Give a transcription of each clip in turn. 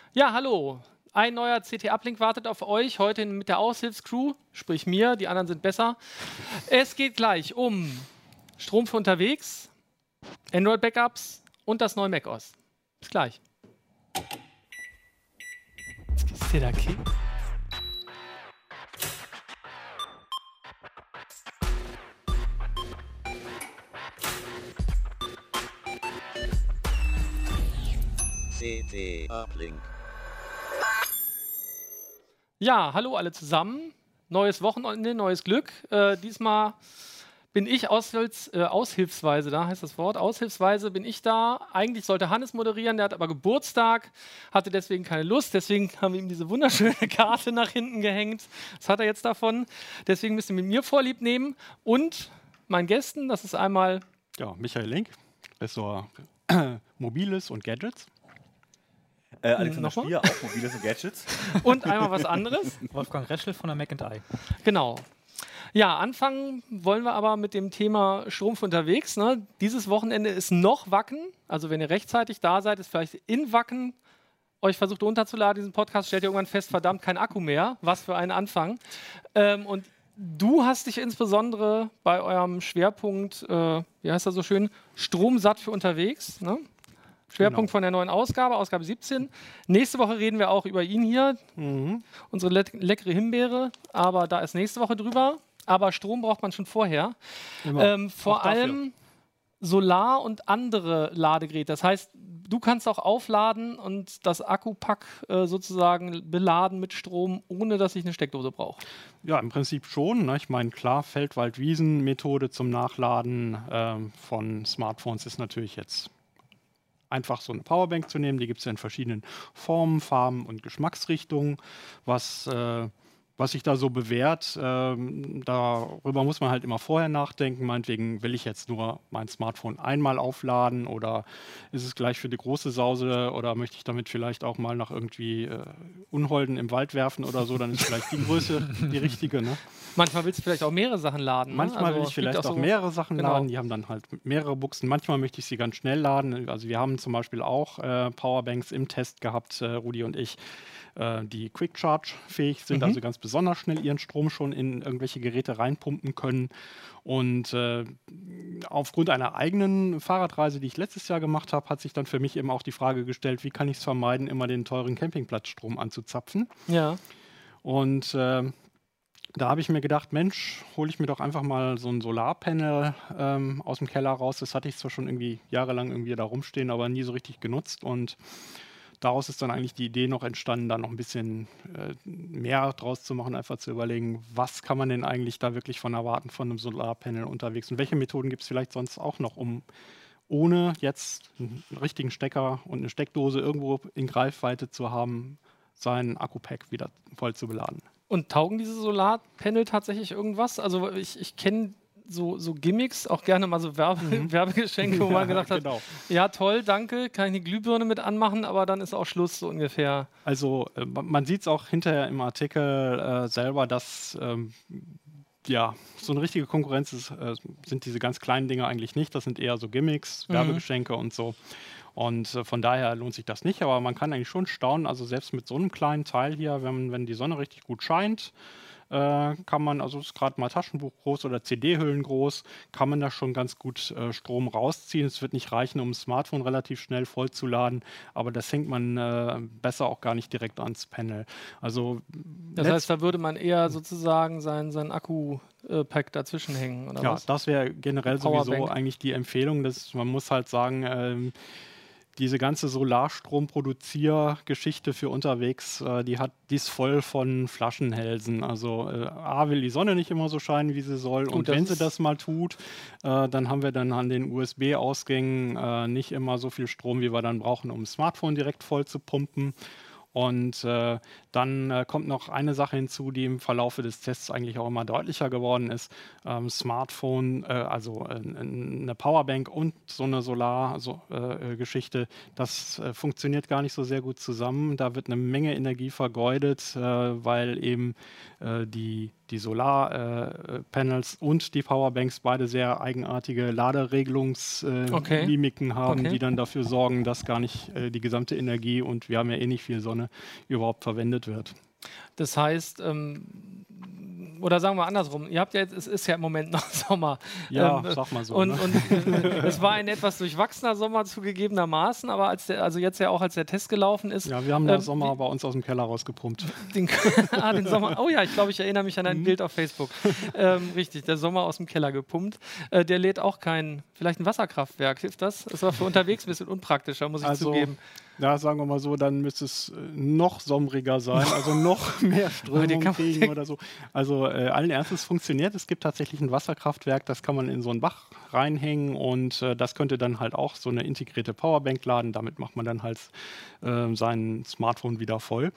Ja, hallo. Ein neuer CT-Uplink wartet auf euch, heute mit der Aushilfscrew, sprich mir, die anderen sind besser. Es geht gleich um Strom für unterwegs, Android-Backups und das neue macOS. Bis gleich. Ist der da King? CT-Uplink. Ja, hallo alle zusammen. Neues Wochenende, neues Glück. Diesmal bin ich aushilfsweise da, heißt das Wort. Aushilfsweise bin ich da. Eigentlich sollte Hannes moderieren, der hat aber Geburtstag, hatte deswegen keine Lust. Deswegen haben wir ihm diese wunderschöne Karte nach hinten gehängt. Was hat er jetzt davon? Deswegen müsst ihr mit mir Vorlieb nehmen. Und meinen Gästen, das ist einmal Ja, Michael Link, Ressort Mobiles und Gadgets. Alexander Nochmal? Stier, auch Mobiles und Gadgets. und einmal was anderes. Wolfgang Reschel von der Mac&I. Genau. Ja, anfangen wollen wir aber mit dem Thema Strom für unterwegs. Ne? Dieses Wochenende ist noch Wacken. Also wenn ihr rechtzeitig da seid, ist vielleicht in Wacken euch versucht runterzuladen, diesen Podcast, stellt ihr irgendwann fest, verdammt, kein Akku mehr. Was für ein Anfang. Und du hast dich insbesondere bei eurem Schwerpunkt, wie heißt das so schön, Stromsatt für unterwegs, ne? Schwerpunkt von der neuen Ausgabe, Ausgabe 17. Nächste Woche reden wir auch über ihn hier, unsere leckere Himbeere, aber da ist nächste Woche drüber. Aber Strom braucht man schon vorher. Vor allem Solar- und andere Ladegeräte. Das heißt, du kannst auch aufladen und das Akkupack sozusagen beladen mit Strom, ohne dass ich eine Steckdose brauche. Ja, im Prinzip schon. Ne? Ich meine, klar, Feld-Wald-Wiesen-Methode zum Nachladen von Smartphones ist natürlich jetzt einfach so eine Powerbank zu nehmen. Die gibt es ja in verschiedenen Formen, Farben und Geschmacksrichtungen. Was sich da so bewährt, darüber muss man halt immer vorher nachdenken. Meinetwegen, will ich jetzt nur mein Smartphone einmal aufladen oder ist es gleich für die große Sause oder möchte ich damit vielleicht auch mal nach irgendwie Unholden im Wald werfen oder so, dann ist vielleicht die Größe die richtige. Ne? Manchmal willst du vielleicht auch mehrere Sachen laden. Manchmal Also will ich vielleicht auch mehrere Sachen laden. Die haben dann halt mehrere Buchsen. Manchmal möchte ich sie ganz schnell laden. Also wir haben zum Beispiel auch Powerbanks im Test gehabt, Rudi und ich, die Quick Charge fähig sind, also ganz besonders schnell ihren Strom schon in irgendwelche Geräte reinpumpen können. Und aufgrund einer eigenen Fahrradreise, die ich letztes Jahr gemacht habe, hat sich dann für mich eben auch die Frage gestellt, wie kann ich es vermeiden, immer den teuren Campingplatzstrom anzuzapfen. Ja. Und da habe ich mir gedacht, Mensch, hole ich mir doch einfach mal so ein Solarpanel aus dem Keller raus. Das hatte ich zwar schon irgendwie jahrelang irgendwie da rumstehen, aber nie so richtig genutzt. Und daraus ist dann eigentlich die Idee noch entstanden, da noch ein bisschen mehr draus zu machen, einfach zu überlegen, was kann man denn eigentlich da wirklich von erwarten von einem Solarpanel unterwegs und welche Methoden gibt es vielleicht sonst auch noch, um ohne jetzt einen richtigen Stecker und eine Steckdose irgendwo in Greifweite zu haben, sein Akku-Pack wieder voll zu beladen. Und taugen diese Solarpanel tatsächlich irgendwas? Also ich kenne so Gimmicks, auch gerne mal so Werbegeschenke, wo man gedacht hat, ja toll, danke, kann ich eine Glühbirne mit anmachen, aber dann ist auch Schluss so ungefähr. Also man sieht es auch hinterher im Artikel selber, dass ja, so eine richtige Konkurrenz sind diese ganz kleinen Dinge eigentlich nicht. Das sind eher so Gimmicks, Werbegeschenke und so. Und von daher lohnt sich das nicht, aber man kann eigentlich schon staunen, also selbst mit so einem kleinen Teil hier, wenn die Sonne richtig gut scheint, kann man, also ist gerade mal Taschenbuch groß oder CD-Hüllen groß, kann man da schon ganz gut Strom rausziehen. Es wird nicht reichen, um ein Smartphone relativ schnell vollzuladen, aber das hängt man besser auch gar nicht direkt ans Panel. Also das heißt, da würde man eher sozusagen sein Akku-Pack dazwischen hängen, oder was? Ja, das wäre generell sowieso eigentlich die Empfehlung. Man muss halt sagen, diese ganze Solarstromproduziergeschichte für unterwegs, die ist voll von Flaschenhälsen. Also A, will die Sonne nicht immer so scheinen, wie sie soll. Und wenn sie das mal tut, dann haben wir dann an den USB-Ausgängen nicht immer so viel Strom, wie wir dann brauchen, um ein Smartphone direkt voll zu pumpen. Und dann kommt noch eine Sache hinzu, die im Verlaufe des Tests eigentlich auch immer deutlicher geworden ist. Smartphone, also eine Powerbank und so eine Solar-Geschichte, das funktioniert gar nicht so sehr gut zusammen. Da wird eine Menge Energie vergeudet, weil eben die die Solarpanels und die Powerbanks beide sehr eigenartige Laderegelungsmimiken haben, die dann dafür sorgen, dass gar nicht die gesamte Energie, und wir haben ja eh nicht viel Sonne, überhaupt verwendet wird. Das heißt, oder sagen wir andersrum, ihr habt ja jetzt, es ist ja im Moment noch Sommer. Ja, sag mal so. Und es war ein etwas durchwachsener Sommer zugegebenermaßen, aber also jetzt ja auch, als der Test gelaufen ist. Ja, wir haben den Sommer bei uns aus dem Keller rausgepumpt. Den Sommer, oh ja, ich erinnere mich an ein Bild auf Facebook. Richtig, der Sommer aus dem Keller gepumpt. Der lädt auch vielleicht ein Wasserkraftwerk, hilft das? Das war für unterwegs ein bisschen unpraktischer, muss ich zugeben. Ja, sagen wir mal so, dann müsste es noch sommeriger sein, also noch mehr Strömung kriegen oder so. Also allen Ernstes funktioniert. Es gibt tatsächlich ein Wasserkraftwerk, das kann man in so einen Bach reinhängen und das könnte dann halt auch so eine integrierte Powerbank laden. Damit macht man dann halt sein Smartphone wieder voll.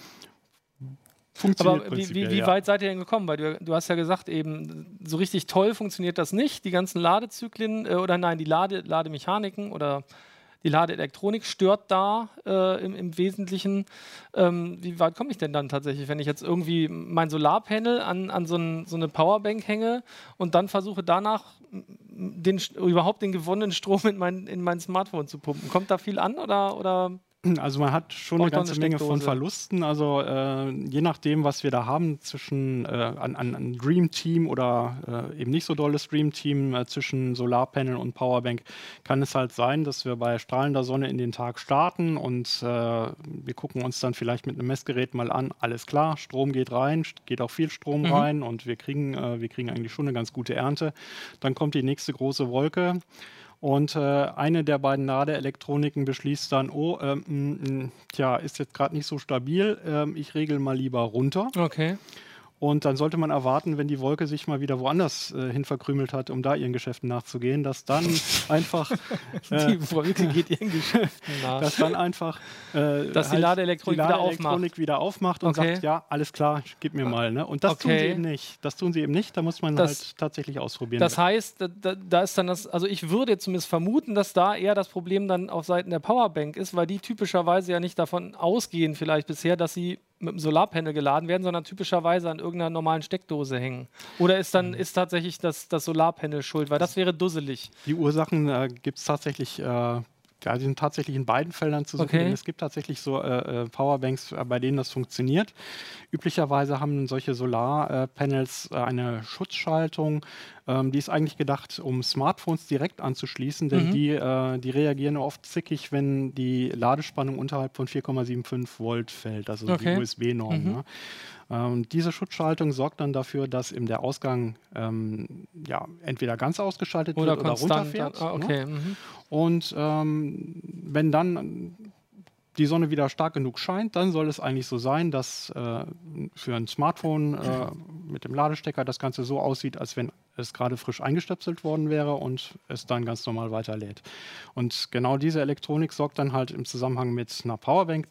Aber wie weit seid ihr denn gekommen? Weil du hast ja gesagt, eben so richtig toll funktioniert das nicht. Die ganzen Ladezyklen die Lademechaniken oder die Ladeelektronik stört da im Wesentlichen. Wie weit komme ich denn dann tatsächlich, wenn ich jetzt irgendwie mein Solarpanel an so eine Powerbank hänge und dann versuche danach überhaupt den gewonnenen Strom in mein Smartphone zu pumpen? Kommt da viel an oder? Also man hat schon eine ganze Menge von Verlusten. Also je nachdem, was wir da haben zwischen an Dream Team oder eben nicht so dolles Dream Team zwischen Solarpanel und Powerbank, kann es halt sein, dass wir bei strahlender Sonne in den Tag starten und wir gucken uns dann vielleicht mit einem Messgerät mal an, alles klar, Strom geht rein, geht auch viel Strom rein und wir kriegen eigentlich schon eine ganz gute Ernte. Dann kommt die nächste große Wolke. Und eine der beiden Ladeelektroniken beschließt dann, ist jetzt gerade nicht so stabil, ich regel mal lieber runter. Okay. Und dann sollte man erwarten, wenn die Wolke sich mal wieder woanders hin verkrümelt hat, um da ihren Geschäften nachzugehen, dass dann einfach die Wolke geht ihren Geschäften nach. Dass dann einfach dass die Ladeelektronik wieder aufmacht und sagt, ja, alles klar, gib mir mal. Ne? Und das tun sie eben nicht. Das tun sie eben nicht, da muss man halt tatsächlich ausprobieren. Das heißt, da ist dann also ich würde jetzt zumindest vermuten, dass da eher das Problem dann auf Seiten der Powerbank ist, weil die typischerweise ja nicht davon ausgehen, vielleicht bisher, dass sie mit dem Solarpanel geladen werden, sondern typischerweise an irgendeiner normalen Steckdose hängen. Oder ist tatsächlich das Solarpanel schuld? Weil das wäre dusselig. Die Ursachen gibt es tatsächlich, die sind tatsächlich in beiden Feldern zu suchen. Denn es gibt tatsächlich so Powerbanks, bei denen das funktioniert. Üblicherweise haben solche Solarpanels eine Schutzschaltung. Die ist eigentlich gedacht, um Smartphones direkt anzuschließen, denn die reagieren oft zickig, wenn die Ladespannung unterhalb von 4,75 Volt fällt, also die USB-Norm. Ne? Diese Schutzschaltung sorgt dann dafür, dass eben der Ausgang entweder ganz ausgeschaltet wird oder runterfährt. Ne? Und wenn dann die Sonne wieder stark genug scheint, dann soll es eigentlich so sein, dass für ein Smartphone mit dem Ladestecker das Ganze so aussieht, als wenn es gerade frisch eingestöpselt worden wäre und es dann ganz normal weiterlädt. Und genau diese Elektronik sorgt dann halt im Zusammenhang mit einer Powerbank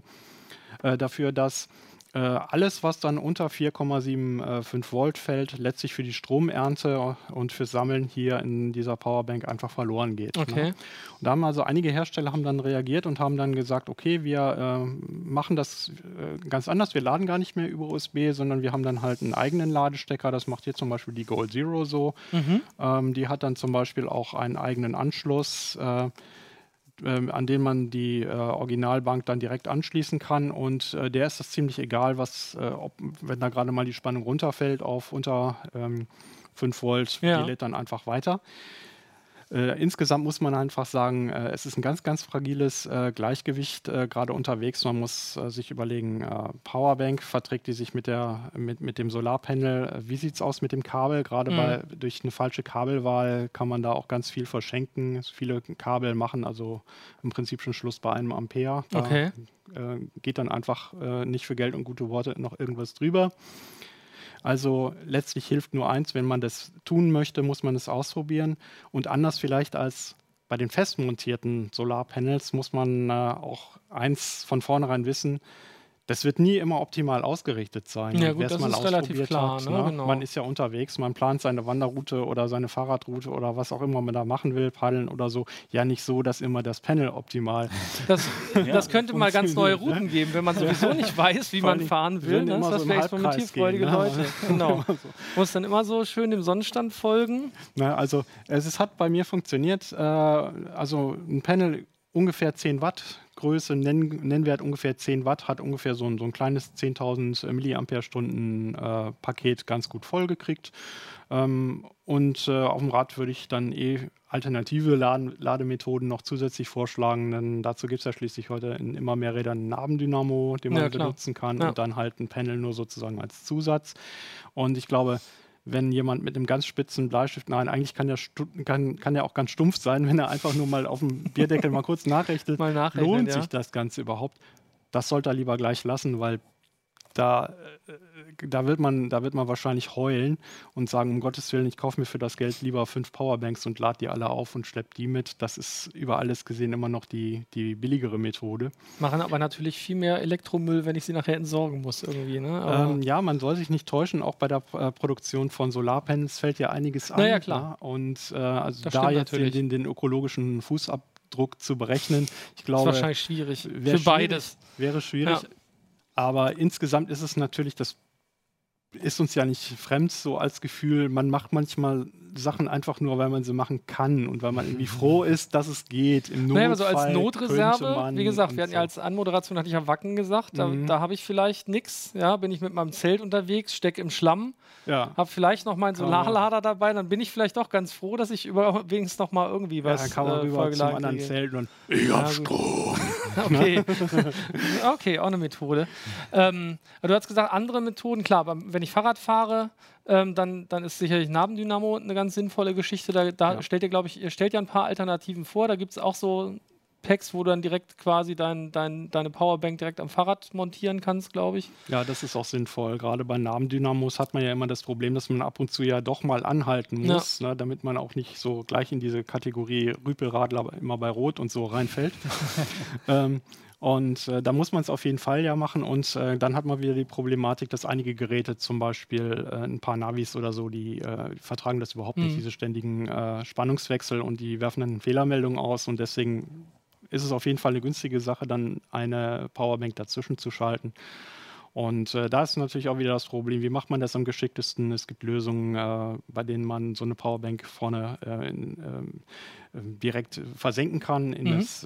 dafür, dass alles, was dann unter 4,75 Volt fällt, letztlich für die Stromernte und fürs Sammeln hier in dieser Powerbank einfach verloren geht. Okay. Ne? Und da haben also einige Hersteller haben dann reagiert und haben dann gesagt, okay, wir machen das ganz anders. Wir laden gar nicht mehr über USB, sondern wir haben dann halt einen eigenen Ladestecker. Das macht hier zum Beispiel die Gold Zero so. Die hat dann zum Beispiel auch einen eigenen Anschluss, an den man die Originalbank dann direkt anschließen kann. Und der ist das ziemlich egal, wenn da gerade mal die Spannung runterfällt auf unter 5 Volt, die lädt dann einfach weiter. Insgesamt muss man einfach sagen, es ist ein ganz, ganz fragiles Gleichgewicht gerade unterwegs. Man muss sich überlegen, Powerbank, verträgt die sich mit dem Solarpanel? Wie sieht es aus mit dem Kabel? Gerade durch eine falsche Kabelwahl kann man da auch ganz viel verschenken. Viele Kabel machen also im Prinzip schon Schluss bei 1 Ampere. Da geht dann einfach nicht für Geld und gute Worte noch irgendwas drüber. Also letztlich hilft nur eins, wenn man das tun möchte, muss man es ausprobieren. Und anders vielleicht als bei den festmontierten Solarpanels muss man auch eins von vornherein wissen, Das wird nie immer optimal ausgerichtet sein. Ja, Und gut, wer's das mal ist relativ ausprobiert klar, hat, ne? Genau. Man ist ja unterwegs, man plant seine Wanderroute oder seine Fahrradroute oder was auch immer man da machen will, paddeln oder so. Ja, nicht so, dass immer das Panel optimal. Das könnte mal ganz neue funktioniert, Routen geben, wenn man sowieso nicht weiß, wie Vor man allen fahren will. Dingen, Ne? wenn Das immer ist so was im für Halbkreis experimentierfreudige gehen, ne? Leute. Genau. Muss dann immer so schön dem Sonnenstand folgen. Na, also es hat bei mir funktioniert. Also ein Panel ungefähr 10 Watt Größe, Nennwert ungefähr 10 Watt, hat ungefähr so ein kleines 10.000 Milliampere-Stunden Paket ganz gut vollgekriegt. Und auf dem Rad würde ich dann alternative Lademethoden noch zusätzlich vorschlagen, denn dazu gibt es ja schließlich heute in immer mehr Rädern einen Nabendynamo, den man benutzen kann, und dann halt ein Panel nur sozusagen als Zusatz. Und ich glaube, wenn jemand mit einem ganz spitzen Bleistift, nein, eigentlich kann der auch ganz stumpf sein, wenn er einfach nur mal auf dem Bierdeckel mal kurz nachrechnet, lohnt sich das Ganze überhaupt? Das sollte er lieber gleich lassen, weil da wird man wahrscheinlich heulen und sagen, um Gottes Willen, ich kaufe mir für das Geld lieber 5 Powerbanks und lade die alle auf und schleppe die mit. Das ist über alles gesehen immer noch die billigere Methode. Machen aber natürlich viel mehr Elektromüll, wenn ich sie nachher entsorgen muss irgendwie. Ne? Ja, man soll sich nicht täuschen. Auch bei der Produktion von Solarpanels fällt ja einiges an. Naja, klar. Ja? Und also das da jetzt natürlich. den ökologischen Fußabdruck zu berechnen, ich glaube, ist wahrscheinlich schwierig. Für beides. Wäre schwierig. Ja. Aber insgesamt ist es natürlich, das ist uns ja nicht fremd, so als Gefühl, man macht manchmal Sachen einfach nur, weil man sie machen kann und weil man irgendwie froh ist, dass es geht. Im Notfall aber so als Notreserve, wie gesagt, wir hatten ja als Anmoderation, hatte ich ja Wacken gesagt, da habe ich vielleicht nichts, ja, bin ich mit meinem Zelt unterwegs, stecke im Schlamm, habe vielleicht noch meinen Solarlader dabei, dann bin ich vielleicht doch ganz froh, dass ich wenigstens noch mal irgendwie was dann kann man rüber zum anderen Zelt und ich hab Strom. Okay, auch eine Methode. Du hast gesagt, andere Methoden, klar, aber wenn ich Fahrrad fahre, dann ist sicherlich Nabendynamo eine ganz sinnvolle Geschichte. Da stellt ihr, glaube ich, ja ein paar Alternativen vor. Da gibt es auch so Packs, wo du dann direkt quasi deine Powerbank direkt am Fahrrad montieren kannst, glaube ich. Ja, das ist auch sinnvoll. Gerade bei Nabendynamos hat man ja immer das Problem, dass man ab und zu ja doch mal anhalten muss, ne, damit man auch nicht so gleich in diese Kategorie Rüpelradler immer bei Rot und so reinfällt. Und da muss man es auf jeden Fall ja machen. Und dann hat man wieder die Problematik, dass einige Geräte, zum Beispiel ein paar Navis oder so, die vertragen das überhaupt nicht, diese ständigen Spannungswechsel, und die werfen dann Fehlermeldungen aus. Und deswegen ist es auf jeden Fall eine günstige Sache, dann eine Powerbank dazwischen zu schalten. Und da ist natürlich auch wieder das Problem, wie macht man das am geschicktesten? Es gibt Lösungen, bei denen man so eine Powerbank vorne direkt versenken kann in das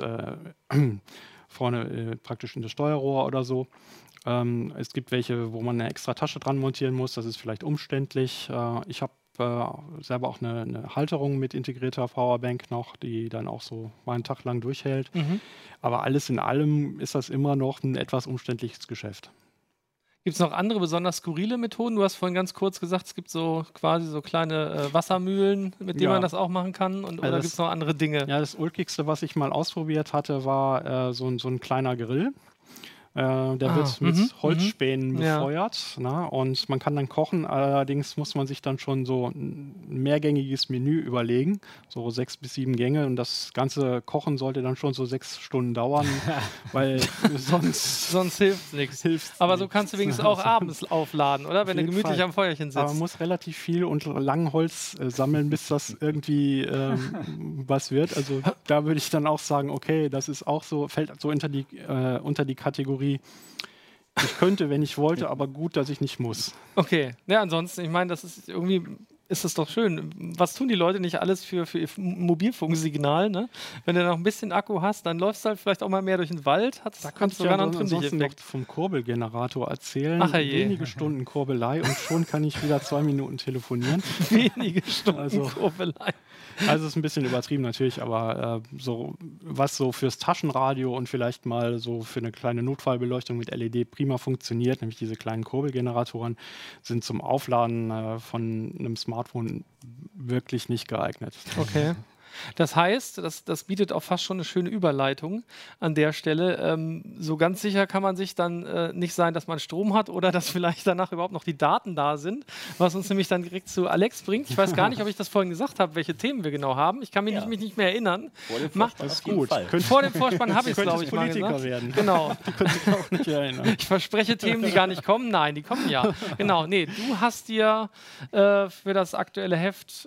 vorne praktisch in das Steuerrohr oder so. Es gibt welche, wo man eine extra Tasche dran montieren muss. Das ist vielleicht umständlich. Ich habe selber auch eine Halterung mit integrierter Powerbank noch, die dann auch so mal einen Tag lang durchhält. Aber alles in allem ist das immer noch ein etwas umständliches Geschäft. Gibt es noch andere besonders skurrile Methoden? Du hast vorhin ganz kurz gesagt, es gibt so quasi so kleine Wassermühlen, mit denen man das auch machen kann. Oder gibt es noch andere Dinge? Ja, das ulkigste, was ich mal ausprobiert hatte, war so ein kleiner Grill. Der wird mit Holzspänen befeuert, na, und man kann dann kochen. Allerdings muss man sich dann schon so ein mehrgängiges Menü überlegen, so 6 bis 7 Gänge, und das ganze Kochen sollte dann schon so 6 Stunden dauern, weil sonst hilft nichts. Aber so kannst du wenigstens auch abends aufladen, oder? Wenn du gemütlich am Feuerchen sitzt. Aber man muss relativ viel und lang Holz sammeln, bis das irgendwie was wird. Also da würde ich dann auch sagen, okay, das ist auch so, fällt so unter die Kategorie, ich könnte, wenn ich wollte, aber gut, dass ich nicht muss. Okay, ja, ansonsten, ich meine, das ist irgendwie, ist es doch schön. Was tun die Leute nicht alles für ihr Mobilfunksignal, ne? Wenn du noch ein bisschen Akku hast, dann läufst du halt vielleicht auch mal mehr durch den Wald. Da kannst du sogar noch einen Trimmlichteffekt vom Kurbelgenerator erzählen. Ach, wenige Stunden Kurbelei und schon kann ich wieder 2 Minuten telefonieren. Wenige Stunden Kurbelei. Also ist ein bisschen übertrieben natürlich, aber so was so fürs Taschenradio und vielleicht mal so für eine kleine Notfallbeleuchtung mit LED prima funktioniert, nämlich diese kleinen Kurbelgeneratoren, sind zum Aufladen von einem Smartphone wirklich nicht geeignet. Okay. Das heißt, das bietet auch fast schon eine schöne Überleitung an der Stelle. So ganz sicher kann man sich dann nicht sein, dass man Strom hat oder dass vielleicht danach überhaupt noch die Daten da sind, was uns nämlich dann direkt zu Alex bringt. Ich weiß gar nicht, ob ich das vorhin gesagt habe, welche Themen wir genau haben. Ich kann mich mich nicht mehr erinnern. Vor dem Vorspann Das ist gut. Vor dem Vorspann habe ich es, glaube ich, mal Politiker gesagt. werden. Genau. Die können sich auch nicht erinnern. Ich verspreche Themen, die gar nicht kommen. Nein, die kommen ja. Genau. Nee, du hast dir für das aktuelle Heft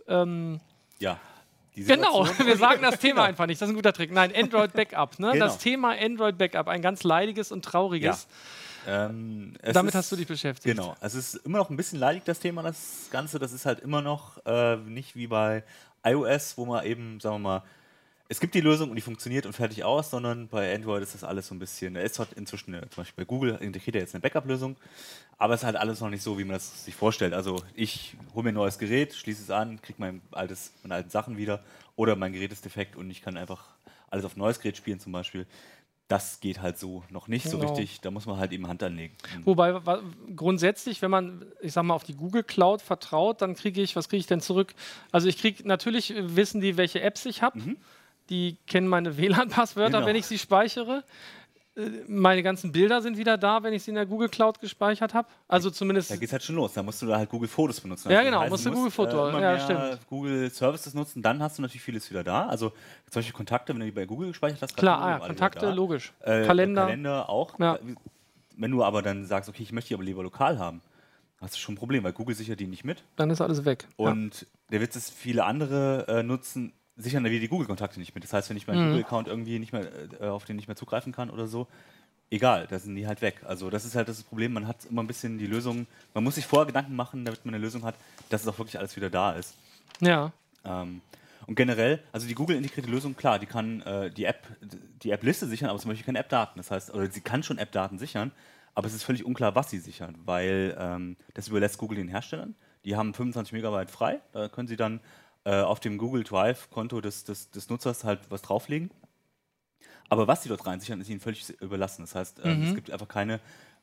Ja. genau, wir sagen das Thema einfach nicht. Das ist ein guter Trick. Nein, Android Backup. Ne? Genau. Das Thema Android Backup, ein ganz leidiges und trauriges. Ja. Damit hast du dich beschäftigt. Genau. Es ist immer noch ein bisschen leidig, das Thema, das Ganze. Das ist halt immer noch nicht wie bei iOS, wo man eben, sagen wir mal, es gibt die Lösung und die funktioniert und fertig aus, sondern bei Android ist das alles so ein bisschen, da ist halt inzwischen, zum Beispiel bei Google integriert er jetzt eine Backup-Lösung, aber es ist halt alles noch nicht so, wie man das sich vorstellt. Also ich hole mir ein neues Gerät, schließe es an, kriege meine alten Sachen wieder oder mein Gerät ist defekt und ich kann einfach alles auf ein neues Gerät spielen zum Beispiel. Das geht halt so noch nicht so richtig, da muss man halt eben Hand anlegen. Wobei grundsätzlich, wenn man, ich sag mal, auf die Google Cloud vertraut, dann was kriege ich denn zurück? Also ich kriege, natürlich wissen die, welche Apps ich habe. Die kennen meine WLAN-Passwörter, wenn ich sie speichere. Meine ganzen Bilder sind wieder da, wenn ich sie in der Google Cloud gespeichert habe. Also zumindest. Da geht es halt schon los. Da musst du da halt Google Fotos benutzen. Ja, genau, musst du Google Fotos. Ja, stimmt. Google Services nutzen, dann hast du natürlich vieles wieder da. Also zum Beispiel Kontakte, wenn du die bei Google gespeichert hast. Klar, Kontakte, logisch. Kalender auch. Ja. Wenn du aber dann sagst, okay, ich möchte die aber lieber lokal haben, hast du schon ein Problem, weil Google sichert die nicht mit. Dann ist alles weg. Und der Witz ist, viele andere sichern da wieder die Google-Kontakte nicht mit. Das heißt, wenn ich meinen Google-Account irgendwie nicht mehr, auf den nicht mehr zugreifen kann oder so, egal, da sind die halt weg. Also das ist halt das Problem, man hat immer ein bisschen die Lösung, man muss sich vorher Gedanken machen, damit man eine Lösung hat, dass es auch wirklich alles wieder da ist. Ja. Und generell, also die Google-integrierte Lösung, klar, die kann die App-Liste sichern, aber zum Beispiel keine App-Daten. Das heißt, oder sie kann schon App-Daten sichern, aber es ist völlig unklar, was sie sichern, weil das überlässt Google den Herstellern. Die haben 25 Megabyte frei, da können sie dann auf dem Google Drive-Konto des Nutzers halt was drauflegen. Aber was sie dort reinsichern, ist ihnen völlig überlassen. Das heißt, es gibt einfach keinen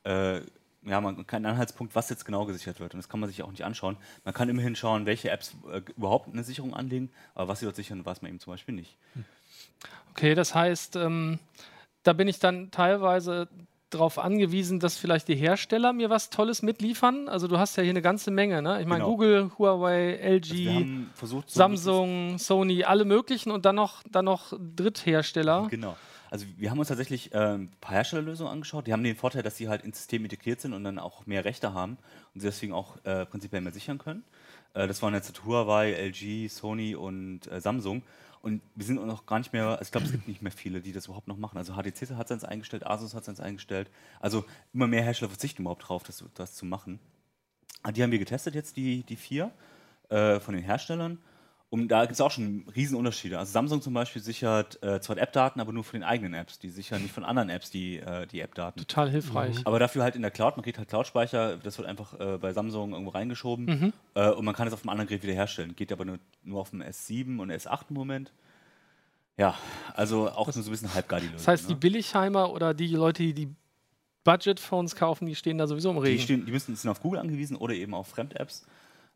Anhaltspunkt, was jetzt genau gesichert wird. Und das kann man sich auch nicht anschauen. Man kann immerhin schauen, welche Apps überhaupt eine Sicherung anlegen, aber was sie dort sichern, weiß man eben zum Beispiel nicht. Okay, das heißt, da bin ich dann teilweise darauf angewiesen, dass vielleicht die Hersteller mir was Tolles mitliefern. Also du hast ja hier eine ganze Menge, ne? Ich meine, Google, Huawei, LG, wir haben versucht, Samsung, Sony, alle möglichen und dann noch Dritthersteller. Genau. Also wir haben uns tatsächlich ein paar Herstellerlösungen angeschaut. Die haben den Vorteil, dass sie halt ins System integriert sind und dann auch mehr Rechte haben und sie deswegen auch prinzipiell mehr sichern können. Das waren jetzt Huawei, LG, Sony und Samsung. Und wir sind auch noch gar nicht mehr, also ich glaube, es gibt nicht mehr viele, die das überhaupt noch machen. Also HTC hat seins eingestellt, Asus hat seins eingestellt. Also immer mehr Hersteller verzichten überhaupt drauf, das zu machen. Die haben wir getestet jetzt, die 4 von den Herstellern. Und da gibt es auch schon Riesenunterschiede. Also Samsung zum Beispiel sichert zwar App-Daten, aber nur von den eigenen Apps. Die sichern nicht von anderen Apps die App-Daten. Total hilfreich. Aber dafür halt in der Cloud, man kriegt halt Cloud-Speicher, das wird einfach bei Samsung irgendwo reingeschoben und man kann es auf einem anderen Gerät wiederherstellen. Geht aber nur auf dem S7 und S8 im Moment. Ja, also auch nur so ein bisschen halbgar die Lösung. Das heißt, die Billigheimer oder die Leute, die Budget-Phones kaufen, die stehen da sowieso im Regen. Die sind auf Google angewiesen oder eben auf Fremd-Apps.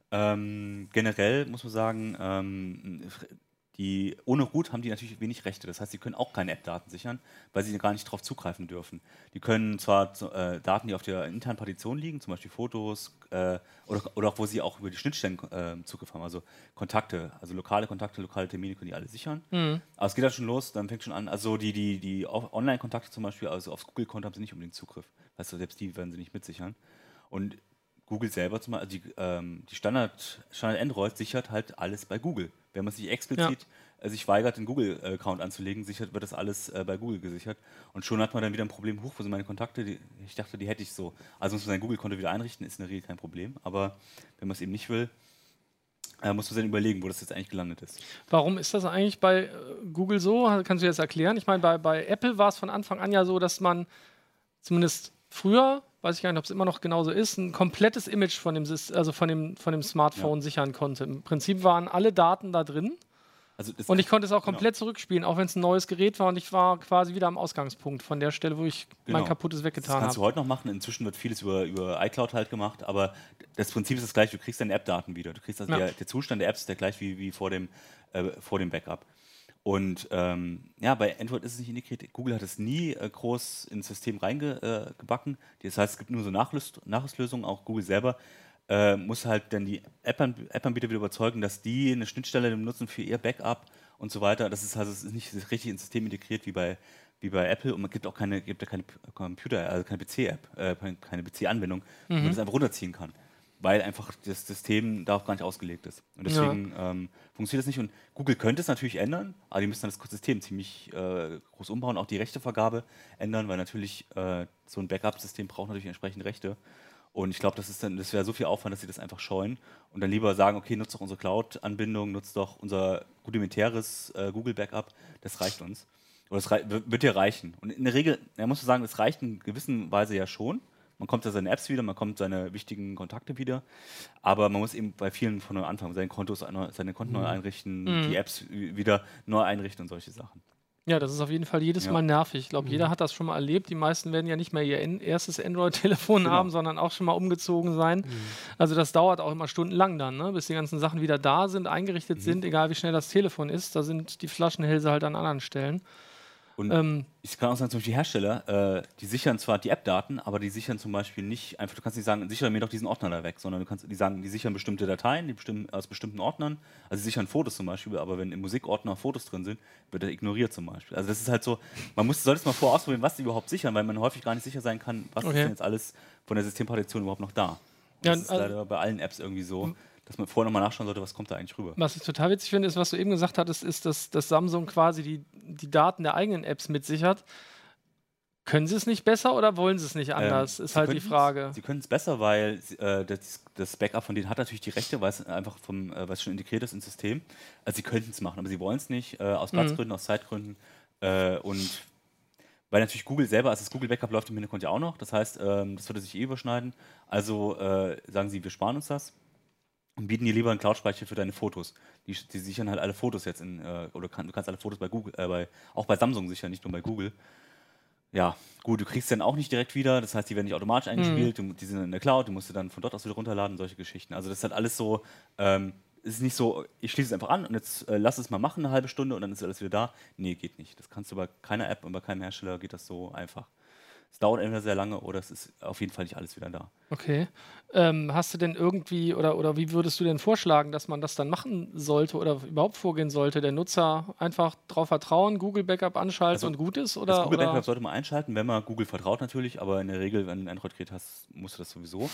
Generell muss man sagen, die ohne Root haben die natürlich wenig Rechte. Das heißt, sie können auch keine App-Daten sichern, weil sie gar nicht darauf zugreifen dürfen. Die können zwar Daten, die auf der internen Partition liegen, zum Beispiel Fotos oder auch wo sie auch über die Schnittstellen Zugriff haben, also Kontakte, also lokale Kontakte, lokale Termine können die alle sichern. Aber es geht dann schon los, dann fängt schon an, also die Online-Kontakte zum Beispiel, also aufs Google-Konto haben sie nicht unbedingt Zugriff. Weißt du, selbst die werden sie nicht mitsichern. Und Google selber zum Beispiel, also die Standard Android sichert halt alles bei Google. Wenn man sich explizit sich weigert, den Google-Account anzulegen, wird das alles bei Google gesichert. Und schon hat man dann wieder ein Problem, wo sind meine Kontakte? Ich dachte, die hätte ich so. Also muss man sein Google-Konto wieder einrichten, ist in der Regel kein Problem. Aber wenn man es eben nicht will, muss man sich dann überlegen, wo das jetzt eigentlich gelandet ist. Warum ist das eigentlich bei Google so? Kannst du jetzt erklären? Ich meine, bei Apple war es von Anfang an ja so, dass man zumindest früher, weiß ich gar nicht, ob es immer noch genauso ist, ein komplettes Image von dem Smartphone sichern konnte. Im Prinzip waren alle Daten da drin und ich konnte es auch komplett zurückspielen, auch wenn es ein neues Gerät war und ich war quasi wieder am Ausgangspunkt von der Stelle, wo ich mein kaputtes weggetan habe. Das kannst du heute noch machen. Inzwischen wird vieles über iCloud halt gemacht, aber das Prinzip ist das gleiche. Du kriegst deine App-Daten wieder. Du kriegst also der Zustand der Apps ist der gleich wie vor dem Backup. Und ja, bei Android ist es nicht integriert. Google hat es nie groß ins System reingebacken. Das heißt, es gibt nur so Nachrüstlösungen. Auch Google selber muss halt dann die App-Anbieter wieder überzeugen, dass die eine Schnittstelle benutzen für ihr Backup und so weiter. Das ist also es ist nicht richtig ins System integriert wie bei Apple, und man gibt auch keine Computer, also keine PC-App, keine PC-Anwendung, wo man das einfach runterziehen kann, weil einfach das System darauf gar nicht ausgelegt ist. Und deswegen funktioniert das nicht. Und Google könnte es natürlich ändern, aber die müssen dann das System ziemlich groß umbauen, auch die Rechtevergabe ändern, weil natürlich so ein Backup-System braucht natürlich entsprechende Rechte. Und ich glaube, das wäre so viel Aufwand, dass sie das einfach scheuen und dann lieber sagen, okay, nutzt doch unsere Cloud-Anbindung, nutzt doch unser rudimentäres Google-Backup, das reicht uns. Oder das wird dir reichen. Und in der Regel, muss man sagen, das reicht in gewisser Weise ja schon. Man kommt ja seine Apps wieder, man kommt seine wichtigen Kontakte wieder, aber man muss eben bei vielen von neu anfangen, seine Konten neu einrichten, die Apps wieder neu einrichten und solche Sachen. Ja, das ist auf jeden Fall jedes Mal nervig. Ich glaube, jeder hat das schon mal erlebt. Die meisten werden ja nicht mehr ihr erstes Android-Telefon haben, sondern auch schon mal umgezogen sein. Also das dauert auch immer stundenlang dann, ne? Bis die ganzen Sachen wieder da sind, eingerichtet sind, egal wie schnell das Telefon ist. Da sind die Flaschenhälse halt an anderen Stellen. Und ich kann auch sagen, zum Beispiel die Hersteller, die sichern zwar die App-Daten, aber die sichern zum Beispiel nicht, einfach, du kannst nicht sagen, sichere mir doch diesen Ordner da weg, sondern die sichern bestimmte Dateien, aus bestimmten Ordnern, also sie sichern Fotos zum Beispiel, aber wenn im Musikordner Fotos drin sind, wird er ignoriert zum Beispiel. Also das ist halt so, sollte es mal vorher ausprobieren, was die überhaupt sichern, weil man häufig gar nicht sicher sein kann, was ist denn jetzt alles von der Systempartition überhaupt noch da. Das ist leider bei allen Apps irgendwie so, dass man vorher nochmal nachschauen sollte, was kommt da eigentlich rüber. Was ich total witzig finde, ist, was du eben gesagt hattest, ist, dass Samsung quasi die Daten der eigenen Apps mitsichert. Können sie es nicht besser oder wollen sie es nicht anders? Ist halt die Frage. Sie können es besser, weil das Backup von denen hat natürlich die Rechte, weil es einfach weil es schon integriert ist ins System. Also sie könnten es machen, aber sie wollen es nicht, aus Platzgründen, aus Zeitgründen. Und weil natürlich Google selber, also das Google Backup läuft im Hintergrund ja auch noch, das heißt, das würde sich überschneiden. Also sagen sie, wir sparen uns das und bieten dir lieber einen Cloud-Speicher für deine Fotos. Die sichern halt alle Fotos jetzt du kannst alle Fotos bei Google, auch bei Samsung sichern, nicht nur bei Google. Ja, gut, du kriegst dann auch nicht direkt wieder, das heißt, die werden nicht automatisch eingespielt, die sind in der Cloud, du musst sie dann von dort aus wieder runterladen, solche Geschichten. Also das ist halt alles so, es ist nicht so, ich schließe es einfach an und jetzt lass es mal machen, eine halbe Stunde und dann ist alles wieder da. Nee, geht nicht. Das kannst du bei keiner App und bei keinem Hersteller geht das so einfach. Es dauert entweder sehr lange oder es ist auf jeden Fall nicht alles wieder da. Okay. Hast du denn irgendwie, oder wie würdest du denn vorschlagen, dass man das dann machen sollte oder überhaupt vorgehen sollte? Der Nutzer einfach darauf vertrauen, Google Backup anschalten und gut ist? Oder, das Google Backup sollte man einschalten, wenn man Google vertraut natürlich, aber in der Regel, wenn du ein Android-Gerät hast, musst du das sowieso.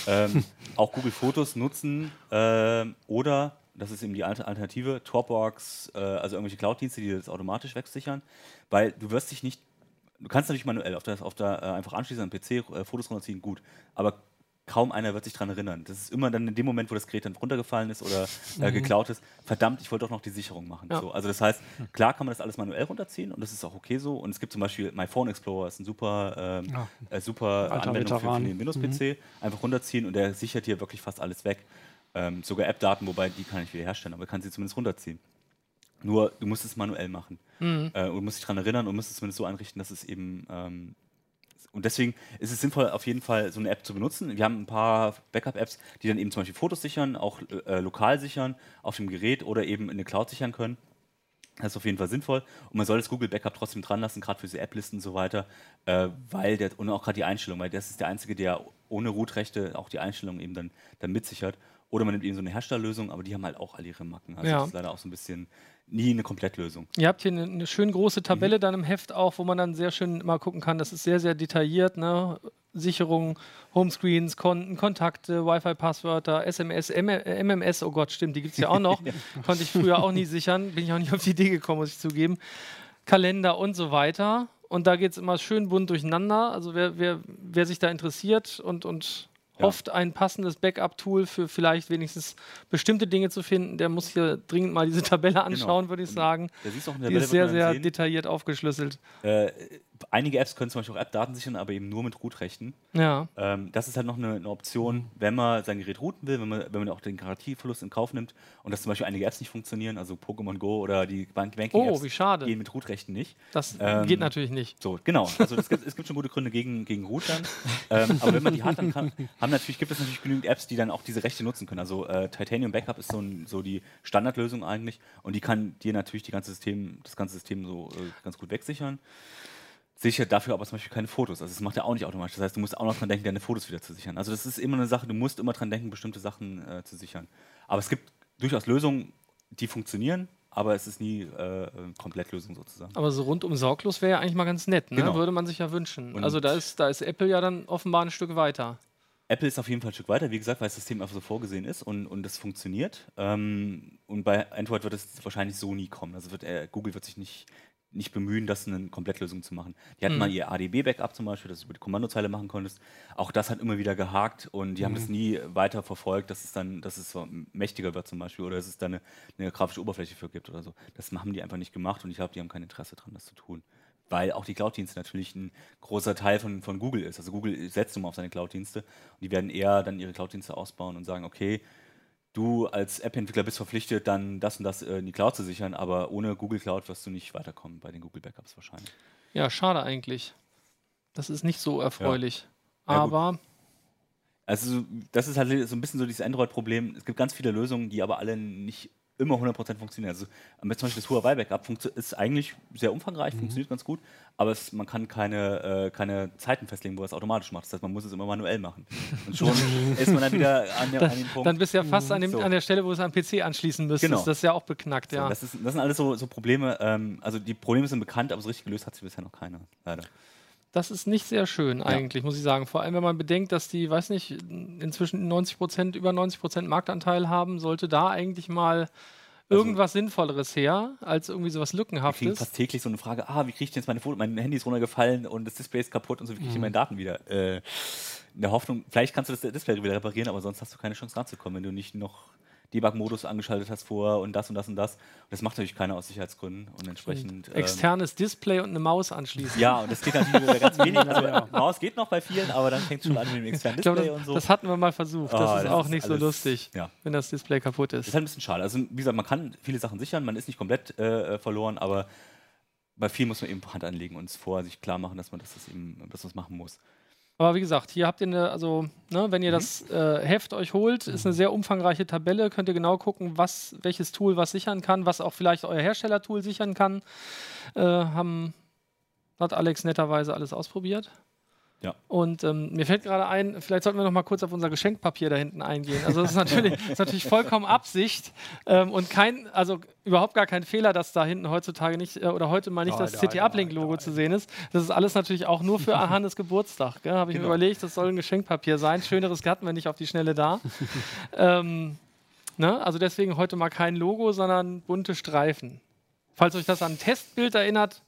Auch Google Fotos nutzen oder, das ist eben die Alternative, Dropbox, also irgendwelche Cloud-Dienste, die das automatisch wegsichern, weil du wirst dich nicht. Du kannst natürlich manuell einfach anschließen an den PC, Fotos runterziehen, gut. Aber kaum einer wird sich daran erinnern. Das ist immer dann in dem Moment, wo das Gerät dann runtergefallen ist oder geklaut ist. Verdammt, ich wollte doch noch die Sicherung machen. Ja. So, also das heißt, klar kann man das alles manuell runterziehen und das ist auch okay so. Und es gibt zum Beispiel My Phone Explorer, ist ein super Anwendung für den Windows-PC. Einfach runterziehen und der sichert hier wirklich fast alles weg. Sogar App-Daten, wobei die kann ich wieder herstellen, aber kann sie zumindest runterziehen. Nur, du musst es manuell machen. Und musst dich daran erinnern und musst es zumindest so einrichten, dass es eben. Und deswegen ist es sinnvoll, auf jeden Fall so eine App zu benutzen. Wir haben ein paar Backup-Apps, die dann eben zum Beispiel Fotos sichern, auch lokal sichern, auf dem Gerät oder eben in der Cloud sichern können. Das ist auf jeden Fall sinnvoll. Und man soll das Google Backup trotzdem dran lassen, gerade für diese App-Listen und so weiter, und auch gerade die Einstellung, weil das ist der Einzige, der ohne Root-Rechte auch die Einstellung eben dann mitsichert. Oder man nimmt eben so eine Herstellerlösung, aber die haben halt auch alle ihre Macken. Also das ist leider auch so ein bisschen nie eine Komplettlösung. Ihr habt hier eine schön große Tabelle dann im Heft auch, wo man dann sehr schön mal gucken kann. Das ist sehr, sehr detailliert. Ne? Sicherung, Homescreens, Konten, Kontakte, Wi-Fi-Passwörter, SMS, MMS, oh Gott, stimmt, die gibt es ja auch noch. Konnte ich früher auch nie sichern. Bin ich auch nicht auf die Idee gekommen, muss ich zugeben. Kalender und so weiter. Und da geht es immer schön bunt durcheinander. Also wer sich da interessiert und hofft, ein passendes Backup-Tool für vielleicht wenigstens bestimmte Dinge zu finden, der muss hier dringend mal diese Tabelle anschauen, würde ich sagen. Die ist sehr, sehr detailliert aufgeschlüsselt. einige Apps können zum Beispiel auch App-Daten sichern, aber eben nur mit Root-Rechten. Ja. Das ist halt noch eine Option, wenn man sein Gerät rooten will, wenn man auch den Garantieverlust in Kauf nimmt und dass zum Beispiel einige Apps nicht funktionieren, also Pokémon Go oder die Banking-Apps wie schade. gehen mit Root-Rechten nicht. Das geht natürlich nicht. So, genau. Also es gibt schon gute Gründe gegen Root dann. Aber wenn man die hat, dann gibt es natürlich genügend Apps, die dann auch diese Rechte nutzen können. Also Titanium Backup ist so die Standardlösung eigentlich und die kann dir natürlich das ganze System so ganz gut wegsichern. Sichert dafür aber zum Beispiel keine Fotos. Also das macht er auch nicht automatisch. Das heißt, du musst auch noch dran denken, deine Fotos wieder zu sichern. Also das ist immer eine Sache, du musst immer dran denken, bestimmte Sachen zu sichern. Aber es gibt durchaus Lösungen, die funktionieren, aber es ist nie Komplettlösung sozusagen. Aber so rundum sorglos wäre ja eigentlich mal ganz nett, ne? Genau. Würde man sich ja wünschen. Und also da ist Apple ja dann offenbar ein Stück weiter. Apple ist auf jeden Fall ein Stück weiter, wie gesagt, weil das System einfach so vorgesehen ist und das funktioniert. Und bei Android wird es wahrscheinlich so nie kommen. Also Google wird sich nicht bemühen, das eine Komplettlösung zu machen. Die hatten mal ihr ADB-Backup zum Beispiel, das du über die Kommandozeile machen konntest. Auch das hat immer wieder gehakt und die haben das nie weiter verfolgt, dass es so mächtiger wird zum Beispiel oder dass es da eine grafische Oberfläche für gibt oder so. Das haben die einfach nicht gemacht und ich glaube, die haben kein Interesse daran, das zu tun. Weil auch die Cloud-Dienste natürlich ein großer Teil von Google ist. Also Google setzt immer auf seine Cloud-Dienste und die werden eher dann ihre Cloud-Dienste ausbauen und sagen, okay, du als App-Entwickler bist verpflichtet, dann das und das in die Cloud zu sichern, aber ohne Google Cloud wirst du nicht weiterkommen bei den Google Backups wahrscheinlich. Ja, schade eigentlich. Das ist nicht so erfreulich. Ja, aber also das ist halt so ein bisschen so dieses Android-Problem. Es gibt ganz viele Lösungen, die aber alle nicht immer 100% funktionieren. Also zum Beispiel das Huawei-Backup ist eigentlich sehr umfangreich, funktioniert ganz gut, aber man kann keine Zeiten festlegen, wo es automatisch macht. Das heißt, man muss es immer manuell machen. Und schon ist man dann wieder an dem Punkt. Dann bist du ja fast an der Stelle, wo du es am PC anschließen müsstest. Genau. Das ist ja auch beknackt, ja. Das sind alles so Probleme. Also die Probleme sind bekannt, aber so richtig gelöst hat sie bisher noch keiner, leider. Das ist nicht sehr schön eigentlich, muss ich sagen. Vor allem, wenn man bedenkt, dass die, weiß nicht, inzwischen über 90% Marktanteil haben, sollte da eigentlich mal irgendwas Sinnvolleres her, als irgendwie sowas Wir kriegen Lückenhaftes. fast täglich so eine Frage, wie kriege ich denn jetzt meine Fotos, mein Handy ist runtergefallen und das Display ist kaputt und so, wie kriege ich denn meine Daten wieder? In der Hoffnung, vielleicht kannst du das Display wieder reparieren, aber sonst hast du keine Chance ranzukommen, wenn du nicht noch Debug-Modus angeschaltet hast vorher und das und das und das. Und das macht natürlich keiner aus Sicherheitsgründen und entsprechend... Externes Display und eine Maus anschließen. Ja, und das geht natürlich über ganz wenig. Also, Maus geht noch bei vielen, aber dann fängt es schon an mit dem externen Ich glaube, Display und so. das hatten wir mal versucht. Das ist auch nicht so alles, lustig, ja. wenn das Display kaputt Das ist ist. halt ein bisschen schade. Also wie gesagt, man kann viele Sachen sichern, man ist nicht komplett verloren, aber bei vielen muss man eben Hand anlegen und es vorher sich klar machen, dass man das machen muss. Aber wie gesagt, hier habt ihr wenn ihr das Heft euch holt, ist eine sehr umfangreiche Tabelle, könnt ihr genau gucken, welches Tool was sichern kann, was auch vielleicht euer Herstellertool sichern kann. Hat Alex netterweise alles ausprobiert. Ja. Und mir fällt gerade ein, vielleicht sollten wir noch mal kurz auf unser Geschenkpapier da hinten eingehen. Also das ist natürlich vollkommen Absicht und überhaupt gar kein Fehler, dass da hinten heutzutage nicht oder heute mal nicht das CT-Uplink-Logo zu sehen ist. Das ist alles natürlich auch nur für Hannes Geburtstag. Habe ich mir überlegt, das soll ein Geschenkpapier sein. Schöneres hatten wir nicht auf die Schnelle da. Also deswegen heute mal kein Logo, sondern bunte Streifen. Falls euch das an ein Testbild erinnert,